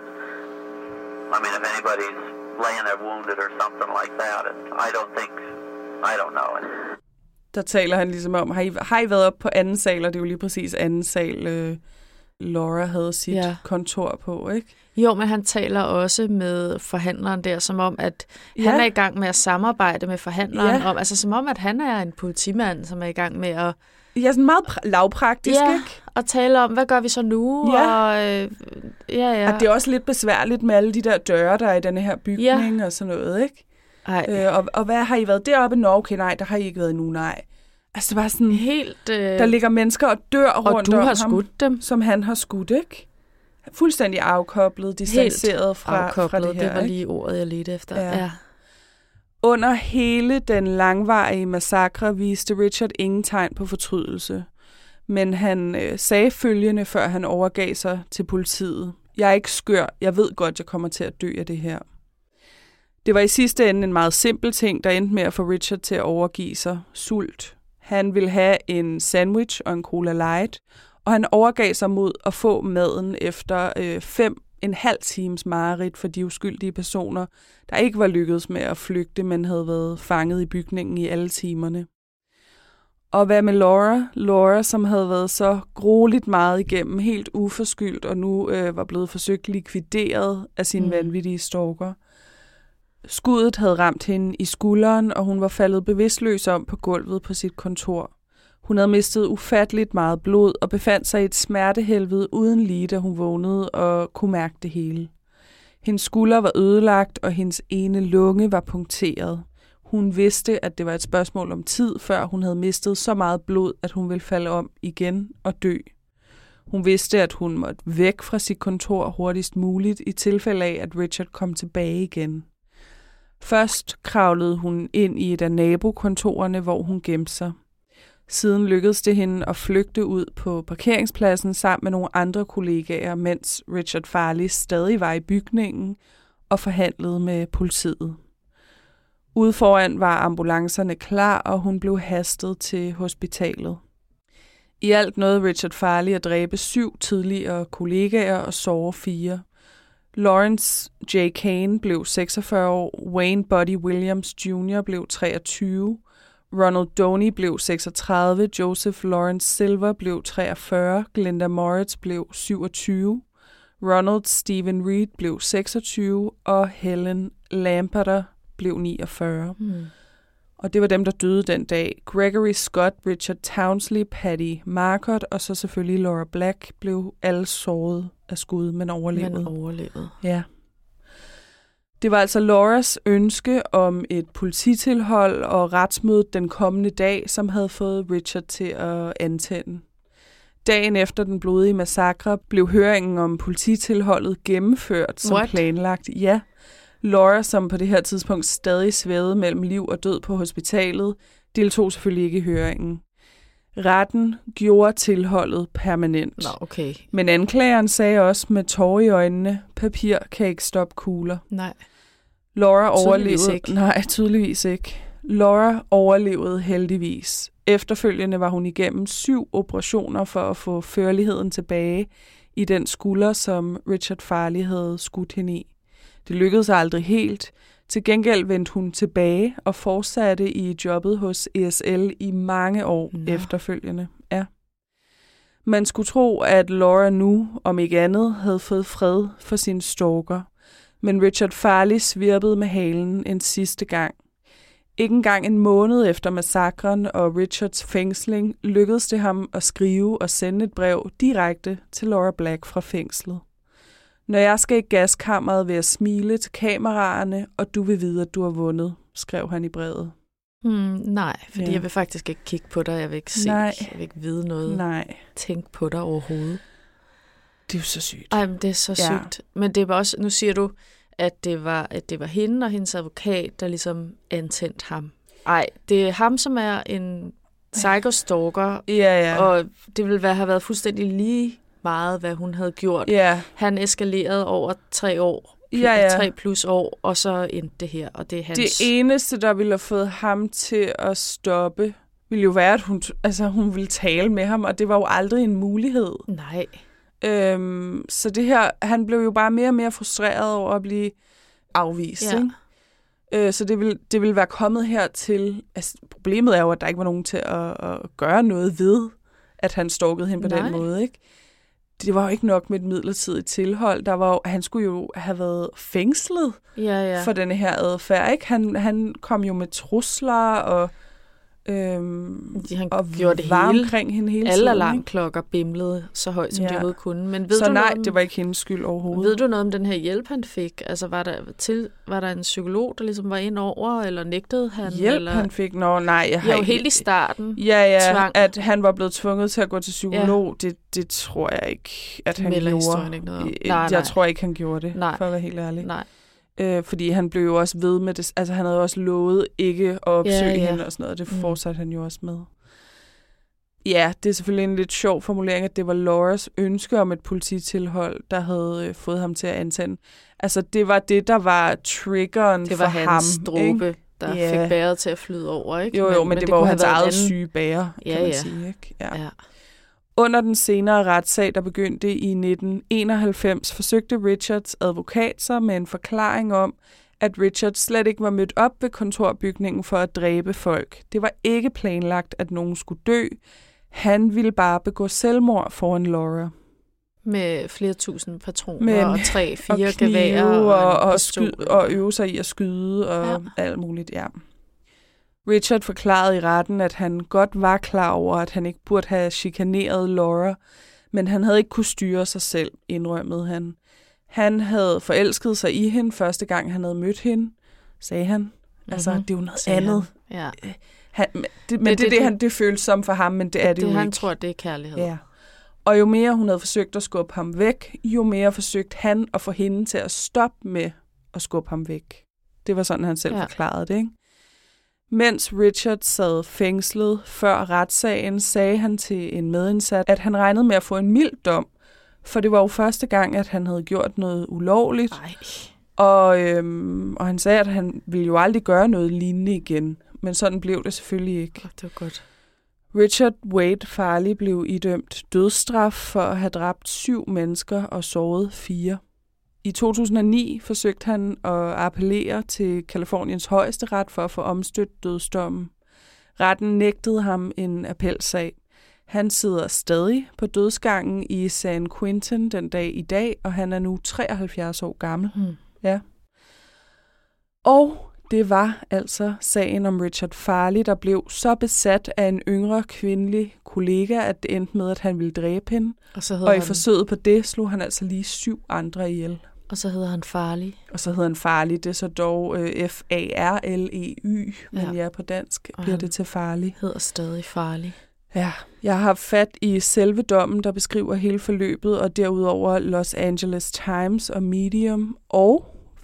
I mean, if anybody's laying there wounded or something like that, and I don't think, I don't know. Der taler han ligesom om, har I, har I været op på anden sal, og det er jo lige præcis anden sal, øh, Laura havde sit Ja. kontor på, ikke? Jo, men han taler også med forhandleren der, som om, at Ja. han er i gang med at samarbejde med forhandleren. Ja. Om, altså som om, at han er en politimand, som er i gang med at, Ja, sådan meget pra- lavpraktisk, ja, ikke? at tale om, hvad gør vi så nu? Ja. Og, øh, ja, ja. Og det er også lidt besværligt med alle de der døre, der er i denne her bygning og sådan noget, ikke? Ej, Øh, og, og hvad har I været deroppe? Nå, okay, nej, der har I ikke været endnu, nej. Altså, det var sådan, helt... Øh, der ligger mennesker og dør og rundt du om har ham, skudt dem. som han har skudt, ikke? Fuldstændig afkoblet, distanceret fra, Afkoblet, fra det her, det var ikke? lige ordet, jeg ledte efter. Ja. Ja. Under hele den langvarige massakre viste Richard ingen tegn på fortrydelse. Men han øh, sagde følgende, før han overgav sig til politiet. Jeg er ikke skør. Jeg ved godt, jeg kommer til at dø af det her. Det var i sidste ende en meget simpel ting, der endte med at få Richard til at overgive sig. Sult. Han ville have en sandwich og en Cola Light, og han overgav sig mod at få maden efter øh, fem en halv times mareridt for de uskyldige personer, der ikke var lykkedes med at flygte, men havde været fanget i bygningen i alle timerne. Og hvad med Laura? Laura, som havde været så grueligt meget igennem, helt uforskyldt, og nu øh, var blevet forsøgt likvideret af sin mm. vanvittige stalker. Skuddet havde ramt hende i skulderen, og hun var faldet bevidstløs om på gulvet på sit kontor. Hun havde mistet ufatteligt meget blod og befandt sig i et smertehelvede uden lige, da hun vågnede og kunne mærke det hele. Hendes skulder var ødelagt, og hendes ene lunge var punkteret. Hun vidste, at det var et spørgsmål om tid, før hun havde mistet så meget blod, at hun ville falde om igen og dø. Hun vidste, at hun måtte væk fra sit kontor hurtigst muligt, i tilfælde af, at Richard kom tilbage igen. Først kravlede hun ind i et af nabokontorerne, hvor hun gemte sig. Siden lykkedes det hende at flygte ud på parkeringspladsen sammen med nogle andre kollegaer, mens Richard Farley stadig var i bygningen og forhandlede med politiet. Ude foran var ambulancerne klar, og hun blev hastet til hospitalet. I alt nåede Richard Farley at dræbe syv tidligere kollegaer og såre fire. Lawrence J. Kane blev seksogfyrre år, Wayne Buddy Williams junior blev treogtyve, Ronald Doney blev seksogtredive, Joseph Lawrence Silver blev treogfyrre, Glenda Moritz blev syvogtyve, Ronald Stephen Reed blev seksogtyve, og Helen Lampeter blev niogfyrre. Hmm. Og det var dem, der døde den dag. Gregory Scott, Richard Townsley, Patty Marcotte og så selvfølgelig Laura Black blev alle såret af skud, men overlevede. Men overlevede. Ja. Det var altså Lauras ønske om et polititilhold og retsmødet den kommende dag, som havde fået Richard til at antænde. Dagen efter den blodige massakre blev høringen om polititilholdet gennemført som What? planlagt. Ja, Laura, som på det her tidspunkt stadig svævede mellem liv og død på hospitalet, deltog selvfølgelig ikke i høringen. Retten gjorde tilholdet permanent. Nå, okay. Men anklageren sagde også med tårer i øjnene, papir kan ikke stoppe kugler. Nej. Laura Tydeligvis overlevede. ikke. Nej, tydeligvis ikke. Laura overlevede heldigvis. Efterfølgende var hun igennem syv operationer for at få førligheden tilbage i den skulder, som Richard Farley havde skudt hende i. Det lykkedes aldrig helt. Til gengæld vendte hun tilbage og fortsatte i jobbet hos E S L i mange år Nå. efterfølgende. Ja. Man skulle tro, at Laura nu, om ikke andet, havde fået fred for sin stalker. Men Richard Farley svirpede med halen en sidste gang. Ikke engang en måned efter massakren og Richards fængsling lykkedes det ham at skrive og sende et brev direkte til Laura Black fra fængslet. Når jeg skal i gaskammeret, vil jeg smile til kameraerne, og du vil vide, at du har vundet, skrev han i brevet. Hmm, nej, fordi Ja. jeg vil faktisk ikke kigge på dig. Jeg vil ikke se, Nej. jeg vil ikke vide noget. Nej, Tænk på dig overhovedet. det er jo så sygt. Ej, men det er så Ja. sygt. Men det var også, nu siger du, at det var, at det var hende og hendes advokat, der ligesom antændte ham. Ej, det er ham, som er en psycho-stalker, Ja, ja. og det ville være, have været fuldstændig lige meget, hvad hun havde gjort. ja. Han eskalerede over tre år, Ja, ja. tre plus år, og så endte det her, og det er hans... Det eneste, der ville have fået ham til at stoppe, ville jo være, at hun, altså, hun ville tale med ham, og det var jo aldrig en mulighed. Nej. Øhm, så det her, han blev jo bare mere og mere frustreret over at blive afvist. Ja. Ikke? Øh, så det ville, det ville være kommet hertil. Altså, problemet er jo, at der ikke var nogen til at, at gøre noget ved, at han stalkede hende på Nej. den måde. Ikke? Det var jo ikke nok med et midlertidigt tilhold. Der var jo, han skulle jo have været fængslet Ja, ja. for denne her adfærd. Ikke? Han, han kom jo med trusler og, øhm, De, han og gjorde det var hele. omkring hende hele Alle tiden. alarmklokker bimlede så højt, som Ja. de overhovedet kunne. Men ved Så du nej, noget om, det var ikke hendes skyld overhovedet. ved du noget om den her hjælp, han fik? Altså, var der, til, var der en psykolog, der ligesom var ind over, eller nægtede han? Hjælp, eller? han fik? Nå, nej, jeg har Jo, ikke... helt i starten. Ja, ja, tvang. at han var blevet tvunget til at gå til psykolog, ja. det, det tror jeg ikke, at Det han melder gjorde. historien ikke noget om. Øh, Nej, jeg nej. tror ikke, han gjorde det, Nej. for at være helt ærlig. Nej. Øh, fordi han blev jo også ved med det. Altså, han havde også lovet ikke at opsøge Ja, ja. hende og sådan noget. Det Mm. fortsatte han jo også med. Ja, det er selvfølgelig en lidt sjov formulering, at det var Lauras ønske om et polititilhold, der havde øh, fået ham til at antænde. Altså, det var det, der var triggeren Det var for hans ham. dråbe, ikke? der Ja. fik bæret til at flyde over, ikke? Jo, jo, men, men det, det var jo kunne hans have været eget en anden- syge bære, kan Ja, man ja. sige. Ikke? Ja. Ja. Under den senere retssag, der begyndte i nitten enoghalvfems, forsøgte Richards advokat sig med en forklaring om, at Richard slet ikke var mødt op ved kontorbygningen for at dræbe folk. Det var ikke planlagt, at nogen skulle dø. Han ville bare begå selvmord foran Laura. Med flere tusind patroner Med- og tre, Og fire knive geværer og, en og, pistol. sky- og øve sig i at skyde og Ja. ja. alt muligt, ja. Richard forklarede i retten, at han godt var klar over, at han ikke burde have chikaneret Laura, men han havde ikke kunne styre sig selv, indrømmede han. Han havde forelsket sig i hende første gang, han havde mødt hende, sagde han. Altså, Mhm, det er jo noget sagde andet. Han. Ja. Han, men det, men Men det, det er det- det, han, det føles som for ham, men det er det, Det, jo han ikke. tror, det er kærlighed. Ja. Og jo mere hun havde forsøgt at skubbe ham væk, jo mere forsøgte han at få hende til at stoppe med at skubbe ham væk. Det var sådan, han selv Ja. ja. forklarede det, ikke? Mens Richard sad fængslet før retssagen, sagde han til en medindsat, at han regnede med at få en mild dom, for det var jo første gang, at han havde gjort noget ulovligt. Ej. Og, øhm, og han sagde, at han ville jo aldrig gøre noget lignende igen. Men sådan blev det selvfølgelig ikke. Det var godt. Richard Wade Farley blev idømt dødsstraf for at have dræbt syv mennesker og såret fire. I to tusind og ni forsøgte han at appellere til Californiens højeste ret for at få omstødt dødsdommen. Retten nægtede ham en appelsag. Han sidder stadig på dødsgangen i San Quentin den dag i dag, og han er nu treoghalvfjerds år gammel. Hmm. Ja. Og det var altså sagen om Richard Farley, der blev så besat af en yngre kvindelig kollega, at det endte med, at han ville dræbe hende. Og så hedder Og i han, forsøget på det slog han altså lige syv andre ihjel. og så hedder han Farley. Og så hedder han Farley. Det er så dog øh, F A R L E Y, men Ja. ja, på dansk Og bliver han- det til Farley. Hedder stadig Farley. Ja, jeg har fat i selve dommen, der beskriver hele forløbet, og derudover Los Angeles Times og Medium. Og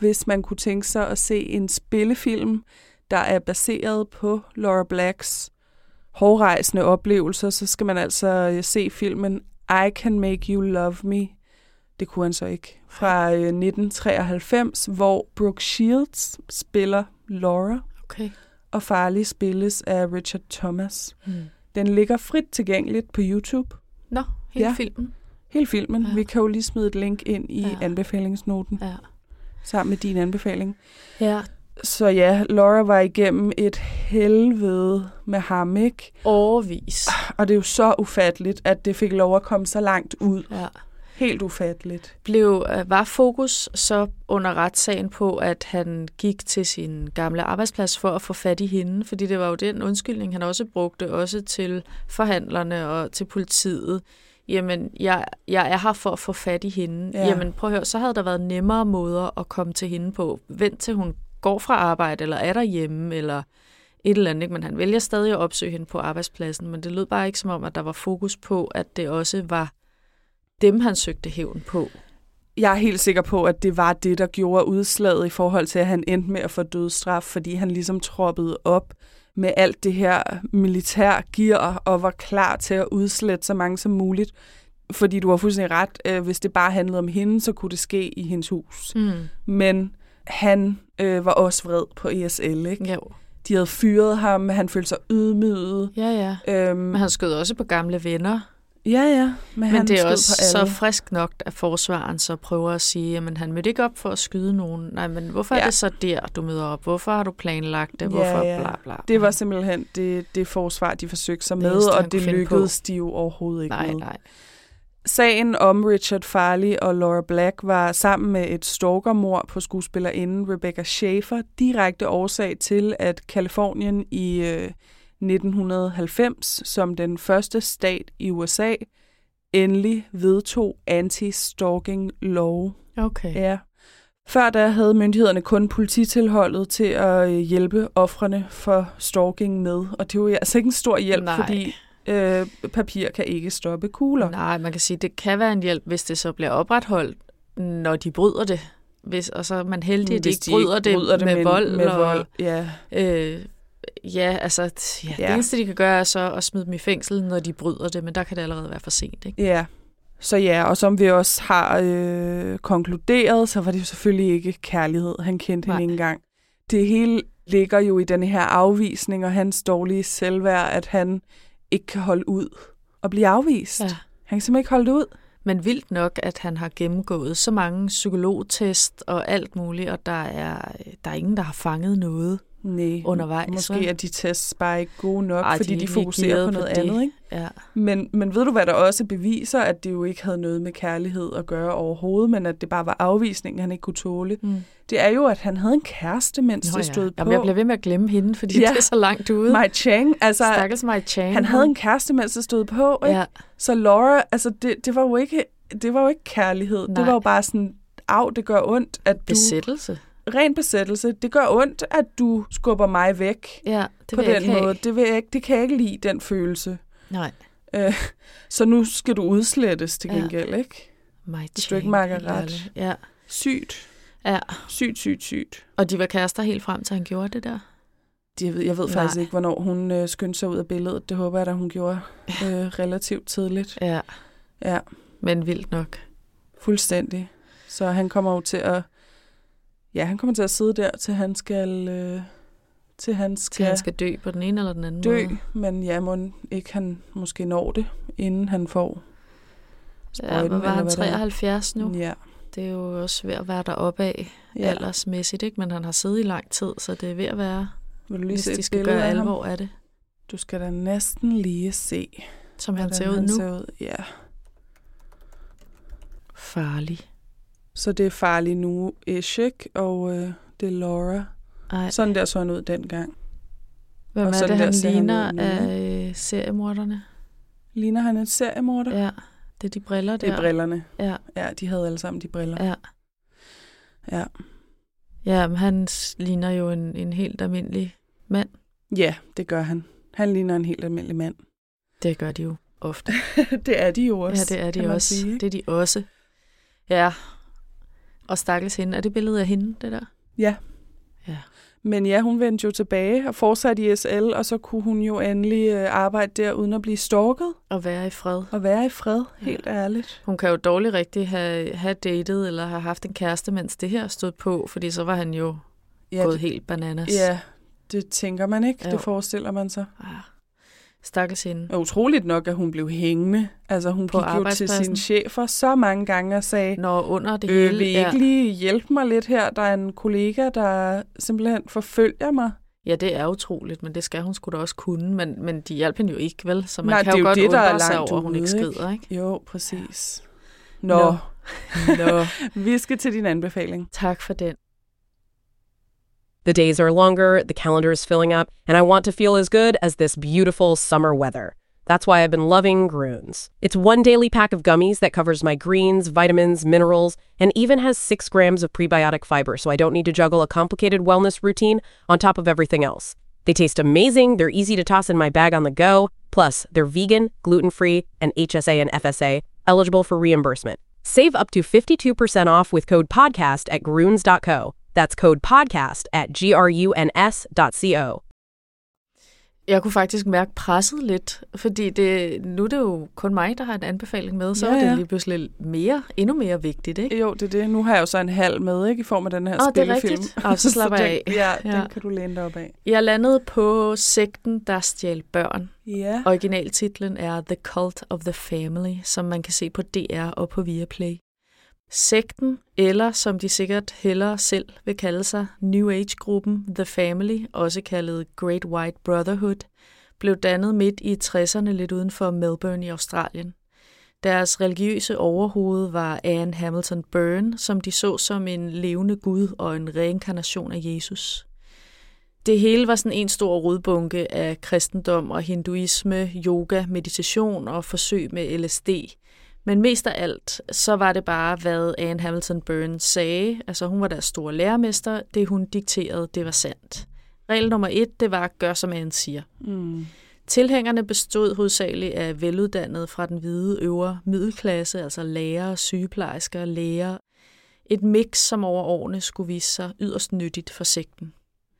hvis man kunne tænke sig at se en spillefilm, der er baseret på Laura Blacks hårdrejsende oplevelser, så skal man altså se filmen I Can Make You Love Me. Det kunne han så ikke. Fra nitten treoghalvfems, hvor Brooke Shields spiller Laura, Okay. og Farley spilles af Richard Thomas. Hmm. Den ligger frit tilgængeligt på YouTube. Nå, hele Ja. filmen. Hele filmen. Ja. Vi kan jo lige smide et link ind i Ja. anbefalingsnoten, Ja. sammen med din anbefaling. Ja. Så ja, Laura var igennem et helvede med ham, ikke? Overvis. Og det er jo så ufatteligt, at det fik lov at komme så langt ud. Ja. Helt ufatteligt. Blev, var fokus så under retssagen på, at han gik til sin gamle arbejdsplads for at få fat i hende, fordi det var jo den undskyldning, han også brugte, også til forhandlerne og til politiet. Jamen, jeg, jeg er her for at få fat i hende. Ja. Jamen, prøv at høre, så havde der været nemmere måder at komme til hende på. Vent til hun går fra arbejde, eller er derhjemme, eller et eller andet. Ikke? Men han vælger stadig at opsøge hende på arbejdspladsen, men det lød bare ikke som om, at der var fokus på, at det også var dem, han søgte hævn på. Jeg er helt sikker på, at det var det, der gjorde udslaget i forhold til, at han endte med at få dødsstraf, fordi han ligesom troppede op med alt det her militær gear og var klar til at udslette så mange som muligt. Fordi du har fuldstændig ret. Hvis det bare handlede om hende, så kunne det ske i hendes hus. Mm. Men han øh, var også vred på E S L, ikke? Jo. De havde fyret ham, han følte sig ydmyget. Ja, ja. Øhm, Men han skød også på gamle venner. ja, ja. Men, Men han det er skød også på så alle. frisk nok, at forsvaren så prøver at sige, at han mødte ikke op for at skyde nogen. Nej, men hvorfor ja. er Ja. det så der, du møder op? Hvorfor har du planlagt det? Ja, Hvorfor ja. bla bla? Det var simpelthen det, det forsvar, de forsøgte sig Det med, eneste, han og det kunne finde lykkedes de jo overhovedet ikke Nej, med. nej. Sagen om Richard Farley og Laura Black var sammen med et stalkermord på skuespillerinden Rebecca Schaeffer direkte årsag til, at Californien i øh, nitten halvfems som den første stat i U S A endelig vedtog anti-stalking lov. Okay. Ja. Før da havde myndighederne kun polititilholdet til at øh, hjælpe ofrene for stalking med, og det var altså ikke en stor hjælp, Nej. fordi øh, papir kan ikke stoppe kugler. Nej, man kan sige, det kan være en hjælp, hvis det så bliver opretholdt, når de bryder det. Hvis, og så er man heldig, at de Hvis ikke bryder, det, bryder det med, med vold. Med og, vold, ja. Øh, ja, altså, ja, ja. Det eneste, de kan gøre, er så at smide dem i fængsel, når de bryder det, men der kan det allerede være for sent, ikke? Ja, så ja, og som vi også har øh, konkluderet, så var det jo selvfølgelig ikke kærlighed. Han kendte Nej. hende ikke engang. Det hele ligger jo i den her afvisning og hans dårlige selvværd, at han ikke kan holde ud og blive afvist. Ja. Han kan simpelthen ikke holde det ud. Men vildt nok, at han har gennemgået så mange psykologtest og alt muligt, og der er, der er ingen, der har fanget noget Nej, undervejs. måske er de tests bare ikke gode nok, Ej, fordi de er de ikke fokuserer gearet på på noget det. andet, ikke? Ja. Men, men ved du, hvad der også beviser, at det jo ikke havde noget med kærlighed at gøre overhovedet, men at det bare var afvisningen, han ikke kunne tåle? Mm. Det er jo, at han havde en kæreste, mens Nå, det stod ja. på. Jamen, jeg bliver ved med at glemme hende, fordi Ja. det er så langt ude. Mai Chang, altså, Stakkels Mai Chang. han havde en kæreste, mens det stod på, ikke? Ja. Så Laura, altså, det, det, var jo ikke, det var jo ikke kærlighed. Nej. Det var jo bare sådan, af, det gør ondt, at du... Besættelse. Ren besættelse. Det gør ondt, at du skubber mig væk Ja, det på vil jeg den ikke have. måde. Det, vil jeg ikke, det kan jeg ikke lide, den følelse. Nej. Øh, så nu skal du udslettes til Ja. gengæld, ikke? Mai Hvis du ikke makker helt ret. ærligt. Ja. Sygt. Ja. Sygt, sygt, sygt. Og de var kærester helt frem til, han gjorde det der. Jeg ved, jeg ved faktisk Nej. ikke, hvornår hun øh, skyndte sig ud af billedet. Det håber jeg, at hun gjorde øh, relativt tidligt. Ja, Ja, men vildt nok. fuldstændig. Så han kommer jo til at... Ja, han kommer til at sidde der, til han skal... Øh, til han skal, Til han skal dø på den ene eller den anden dø. måde. Men ja, må ikke han måske når det, inden han får Ja, sprøjten, hvad var eller han, hvad det er. treoghalvfjerds nu? Ja, Det er jo også ved at være deroppe af ja. aldersmæssigt, ikke? Men han har siddet i lang tid, så det er ved at være, Vil du lige hvis se de et skal billede gøre af ham? alvor af det, Du skal da næsten lige se, som han hvordan ser ud han nu. ser ud. Ja. Farlig. Så det er farligt nu, ish, ikke? Og øh, det er Laura. Ej, Sådan der så han ud dengang. hvem og er sådan det, der han ser han ligner ud nu, af øh, seriemorderne? Ligner han en seriemorder? Ja, det er de briller der. Det er brillerne. Ja, Ja, de havde alle sammen de briller. ja. Ja, Ja, men han s- ligner jo en, en helt almindelig mand. ja det gør han. Han ligner en helt almindelig mand. Det gør de jo ofte. Det er de jo også. Ja, det er de kan man også. sige, ikke? Det er de også. Ja. Og stakkels hende. Er det billedet af hende, det der? Ja. Ja. Men ja, hun vendte jo tilbage og fortsatte i S L, og så kunne hun jo endelig øh, arbejde der uden at blive stalket. Og være i fred. Og være i fred, helt ja. ærligt. Hun kan jo dårligt rigtig have, have datet eller have haft en kæreste, mens det her stod på, fordi så var han jo ja, gået helt bananas. Ja, det tænker man ikke. Jo. Det forestiller man sig. Ja. Stakkels hende. Og utroligt nok, at hun blev hængende. Altså hun på gik jo til sine chefer så mange gange og sagde, Når under det øh, hele, vil I ja. ikke lige hjælpe mig lidt her? Der er en kollega, der simpelthen forfølger mig. Ja, det er utroligt, men det skal hun sgu da også kunne. Men, men de hjalp hende jo ikke, vel? Så man Nej, kan jo, jo godt det, undre sig over, at hun ikke ude, skrider, ikke? Jo, præcis. Nå, Nå. Nå. Vi skal til din anbefaling. Tak for den. The days are longer, the calendar is filling up, and I want to feel as good as this beautiful summer weather. That's why I've been loving Groons. It's one daily pack of gummies that covers my greens, vitamins, minerals, and even has six grams of prebiotic fiber, so I don't need to juggle a complicated wellness routine on top of everything else. They taste amazing, they're easy to toss in my bag on the go, plus they're vegan, gluten-free, and H S A and F S A, eligible for reimbursement. Save up to fifty-two percent off with code podcast at groons dot co. That's code podcast at gruns dot co. Jeg kunne faktisk mærke presset lidt, fordi det, nu er det jo kun mig, der har en anbefaling med, så ja, er det ja. lige pludselig mere, endnu mere vigtigt, ikke? Jo, det er det. Nu har jeg jo så en halv med, ikke? I form af den her Åh, spillefilm. det er rigtigt. Og så slapper jeg af. Ja, Ja. den kan du læne dig op af. Jeg landede på Sekten, der stjal børn. Ja. Originaltitlen er The Cult of the Family, som man kan se på D R og på Viaplay. Sekten, eller som de sikkert hellere selv vil kalde sig, New Age-gruppen The Family, også kaldet Great White Brotherhood, blev dannet midt i tresserne lidt uden for Melbourne i Australien. Deres religiøse overhoved var Anne Hamilton Byrne, som de så som en levende gud og en reinkarnation af Jesus. Det hele var sådan en stor rodbunke af kristendom og hinduisme, yoga, meditation og forsøg med L S D. Men mest af alt, så var det bare, hvad Anne Hamilton Byrne sagde. Altså hun var deres store lærermester. Det hun dikterede, det var sandt. Regel nummer et, det var, gør som Anne siger. Mm. Tilhængerne bestod hovedsageligt af veluddannede fra den hvide øvre middelklasse, altså lærere, sygeplejersker, læger. Et mix, som over årene skulle vise sig yderst nyttigt for sekten.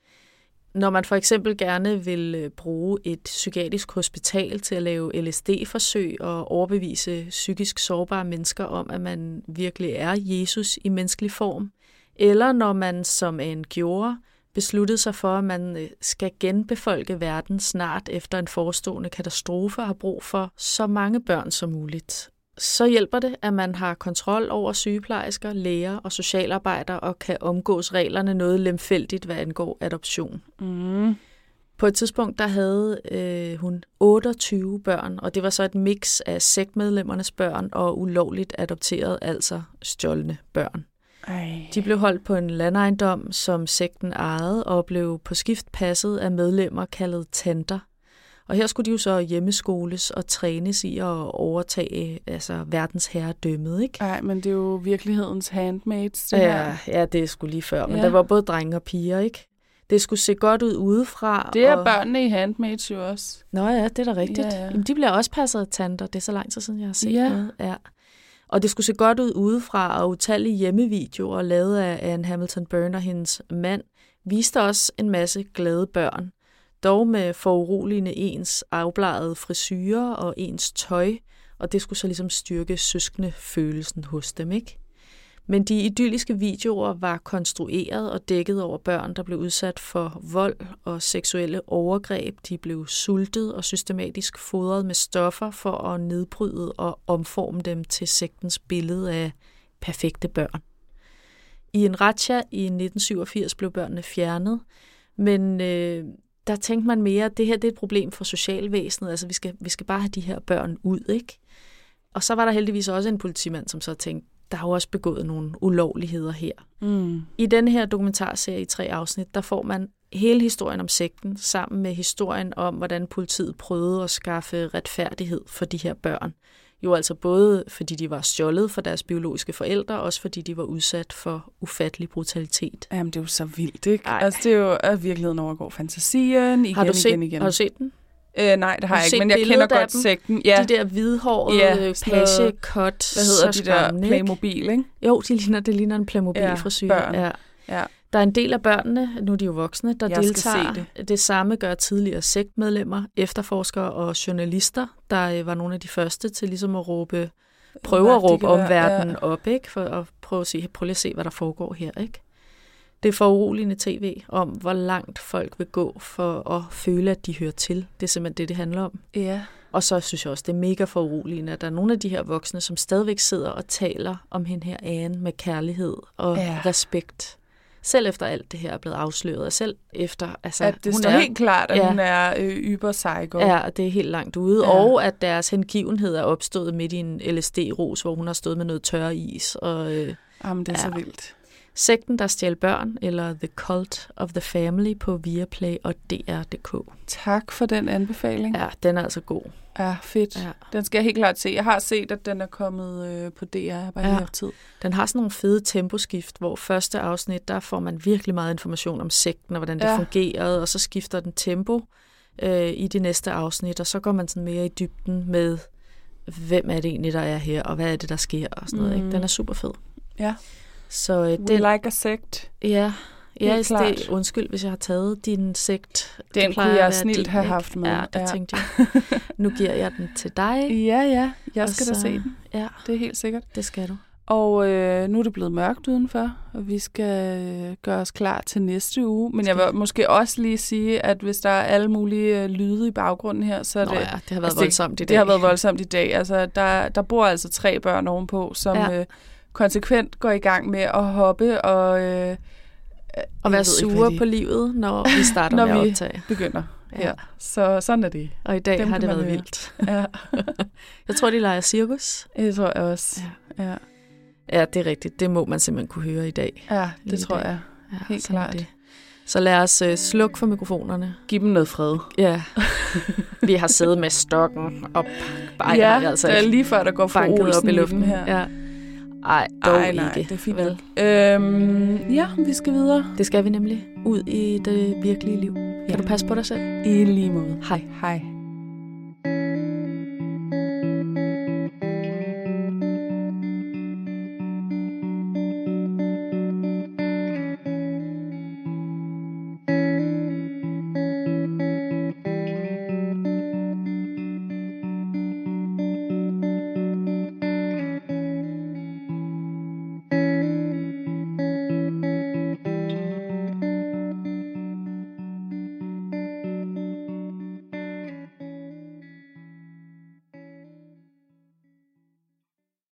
Når man for eksempel gerne vil bruge et psykiatrisk hospital til at lave L S D-forsøg og overbevise psykisk sårbare mennesker om, at man virkelig er Jesus i menneskelig form, eller når man, som Anne gjorde, besluttede sig for, at man skal genbefolke verden snart efter en forestående katastrofe og har brug for så mange børn som muligt, så hjælper det, at man har kontrol over sygeplejersker, læger og socialarbejdere og kan omgås reglerne noget lemfældigt, hvad angår adoption. Mm. På et tidspunkt, der havde øh, hun otteogtyve børn, og det var så et mix af sektmedlemmernes børn og ulovligt adopteret, altså stjålne børn. Ej. De blev holdt på en landejendom, som sekten ejede, og blev på skift passet af medlemmer kaldet tanter. Og her skulle de jo så hjemmeskoles og trænes i at overtage altså verdens herredømmet, ikke? Ej, men det er jo virkelighedens handmaids, det her. Ja, ja, det er sgu lige før, men Ja. der var både drenge og piger, ikke? Det skulle se godt ud udefra. Det er og... børnene i Handmaids jo også. Nå ja, det er da rigtigt. Ja, ja. Jamen, de bliver også passet af tanter. Det er så lang tid siden, jeg har set Ja. noget. Ja. Og det skulle se godt ud udefra, og utallige hjemmevideoer lavet af Anne Hamilton Byrne og hendes mand viste også en masse glade børn. Dog med foruroligende ens afbladede frisyrer og ens tøj, og det skulle så ligesom styrke søskende følelsen hos dem, ikke? Men de idylliske videoer var konstrueret og dækket over børn, der blev udsat for vold og seksuelle overgreb. De blev sultet og systematisk fodret med stoffer for at nedbryde og omforme dem til sektens billede af perfekte børn. I en razzia i nitten syvogfirs blev børnene fjernet, men øh, der tænkte man mere, at det her det er et problem for socialvæsenet. Altså vi skal, vi skal bare have de her børn ud, ikke? Og så var der heldigvis også en politimand, som så tænkte, der har jo også begået nogle ulovligheder her. Mm. I denne her dokumentarserie i tre afsnit, der får man hele historien om sekten, sammen med historien om, hvordan politiet prøvede at skaffe retfærdighed for de her børn. Jo altså både fordi de var stjålet fra deres biologiske forældre, også fordi de var udsat for ufattelig brutalitet. Jamen, det er jo så vildt, ikke? Ej. Altså, det er jo, at virkeligheden overgår fantasien igen, Har du set, igen, igen. Har du set den? Øh, nej, det har jeg set ikke, men jeg kender billedet af godt dem? sekten. Ja. De der hvidhårede Ja, ja, sådan noget- page-cut. Hvad hedder så de der skræmmende, ikke? Playmobil, ikke? Jo, de ligner, det ligner en Playmobil-frisyr. Ja, børn. Ja. Ja. Der er en del af børnene, nu er de jo voksne, der Jeg skal deltager. se Det. det samme gør tidligere sektmedlemmer, efterforskere og journalister, der øh, var nogle af de første til ligesom at råbe, prøve at råbe omverdenen ja. op, ikke? For at prøve at sige, prøv lige at se, hvad der foregår her, ikke? Det er foruroligende tv om, hvor langt folk vil gå for at føle, at de hører til. Det er simpelthen det, det handler om. Ja. Og så synes jeg også, det er mega foruroligende, at der er nogle af de her voksne, som stadigvæk sidder og taler om hende her Anne med kærlighed og Ja. respekt. Selv efter alt det her er blevet afsløret, og selv efter... Altså, At det hun står er, helt klart, at ja. hun er øh, yber-psycho. Ja, og det er helt langt ude. Ja. Ja. Og at deres hengivenhed er opstået midt i en L S D-ros, hvor hun har stået med noget tør is. Og, øh, Jamen, det er Ja. så vildt. Sekten, der stjal børn, eller The Cult of the Family på Viaplay og D R punktum d k. Tak for den anbefaling. Ja, den er altså god. Ja, fedt. Ja. Den skal jeg helt klart se. Jeg har set, at den er kommet øh, på D R. Jeg har bare Ja. ikke haft tid. Den har sådan nogle fede temposkift, hvor første afsnit, der får man virkelig meget information om sekten og hvordan det Ja. fungerede, og så skifter den tempo øh, i de næste afsnit, og så går man sådan mere i dybden med, hvem er det egentlig, der er her, og hvad er det, der sker, og sådan noget. Mm. Ikke? Den er super fed. Ja. Så øh, We den, like a sect. ja, ja Helt det, klart. undskyld, hvis jeg har taget din sekt. Den Det plejer kunne at jeg være snilt din, have ikke? haft med. Ja, det Ja. tænkte jeg. Nu giver jeg den til dig. Ja, ja. Jeg og skal da så- se den. Ja, Det er helt sikkert. det skal du. Og øh, nu er det blevet mørkt udenfor, og vi skal øh, gøre os klar til næste uge. Men jeg vil måske også lige sige, at hvis der er alle mulige øh, lyde i baggrunden her, så er Nå det... ja, det har været altså, voldsomt i dag. Det har været voldsomt i dag. Altså, der, der bor altså tre børn ovenpå, som Ja. øh, konsekvent går i gang med at hoppe og... Øh, Og være sure på livet, når vi starter Når med at vi- optage. begynder her. Ja. Så sådan er det. Og i dag Dem har kan det man været høre. vildt. Ja, Jeg tror, de leger cirkus. det tror jeg også. Ja, ja, Ja, det er rigtigt. Det må man simpelthen kunne høre i dag. ja det Lige tror i dag. jeg. Ja, Helt sådan er klart. det. Så lad os uh, slukke for mikrofonerne. Giv dem noget fred. Ja. Vi har siddet med stokken op. Ej, ja, har vi altså det er ikke lige før, der går for banket op Olsen i den luften her. Ja. Ej, dog Ej, nej, ikke. det er fint. Vel? Øhm, ja, vi skal videre. Det skal vi nemlig ud i det virkelige liv. Kan Ja. du passe på dig selv? I lige måde. Hej. Hej.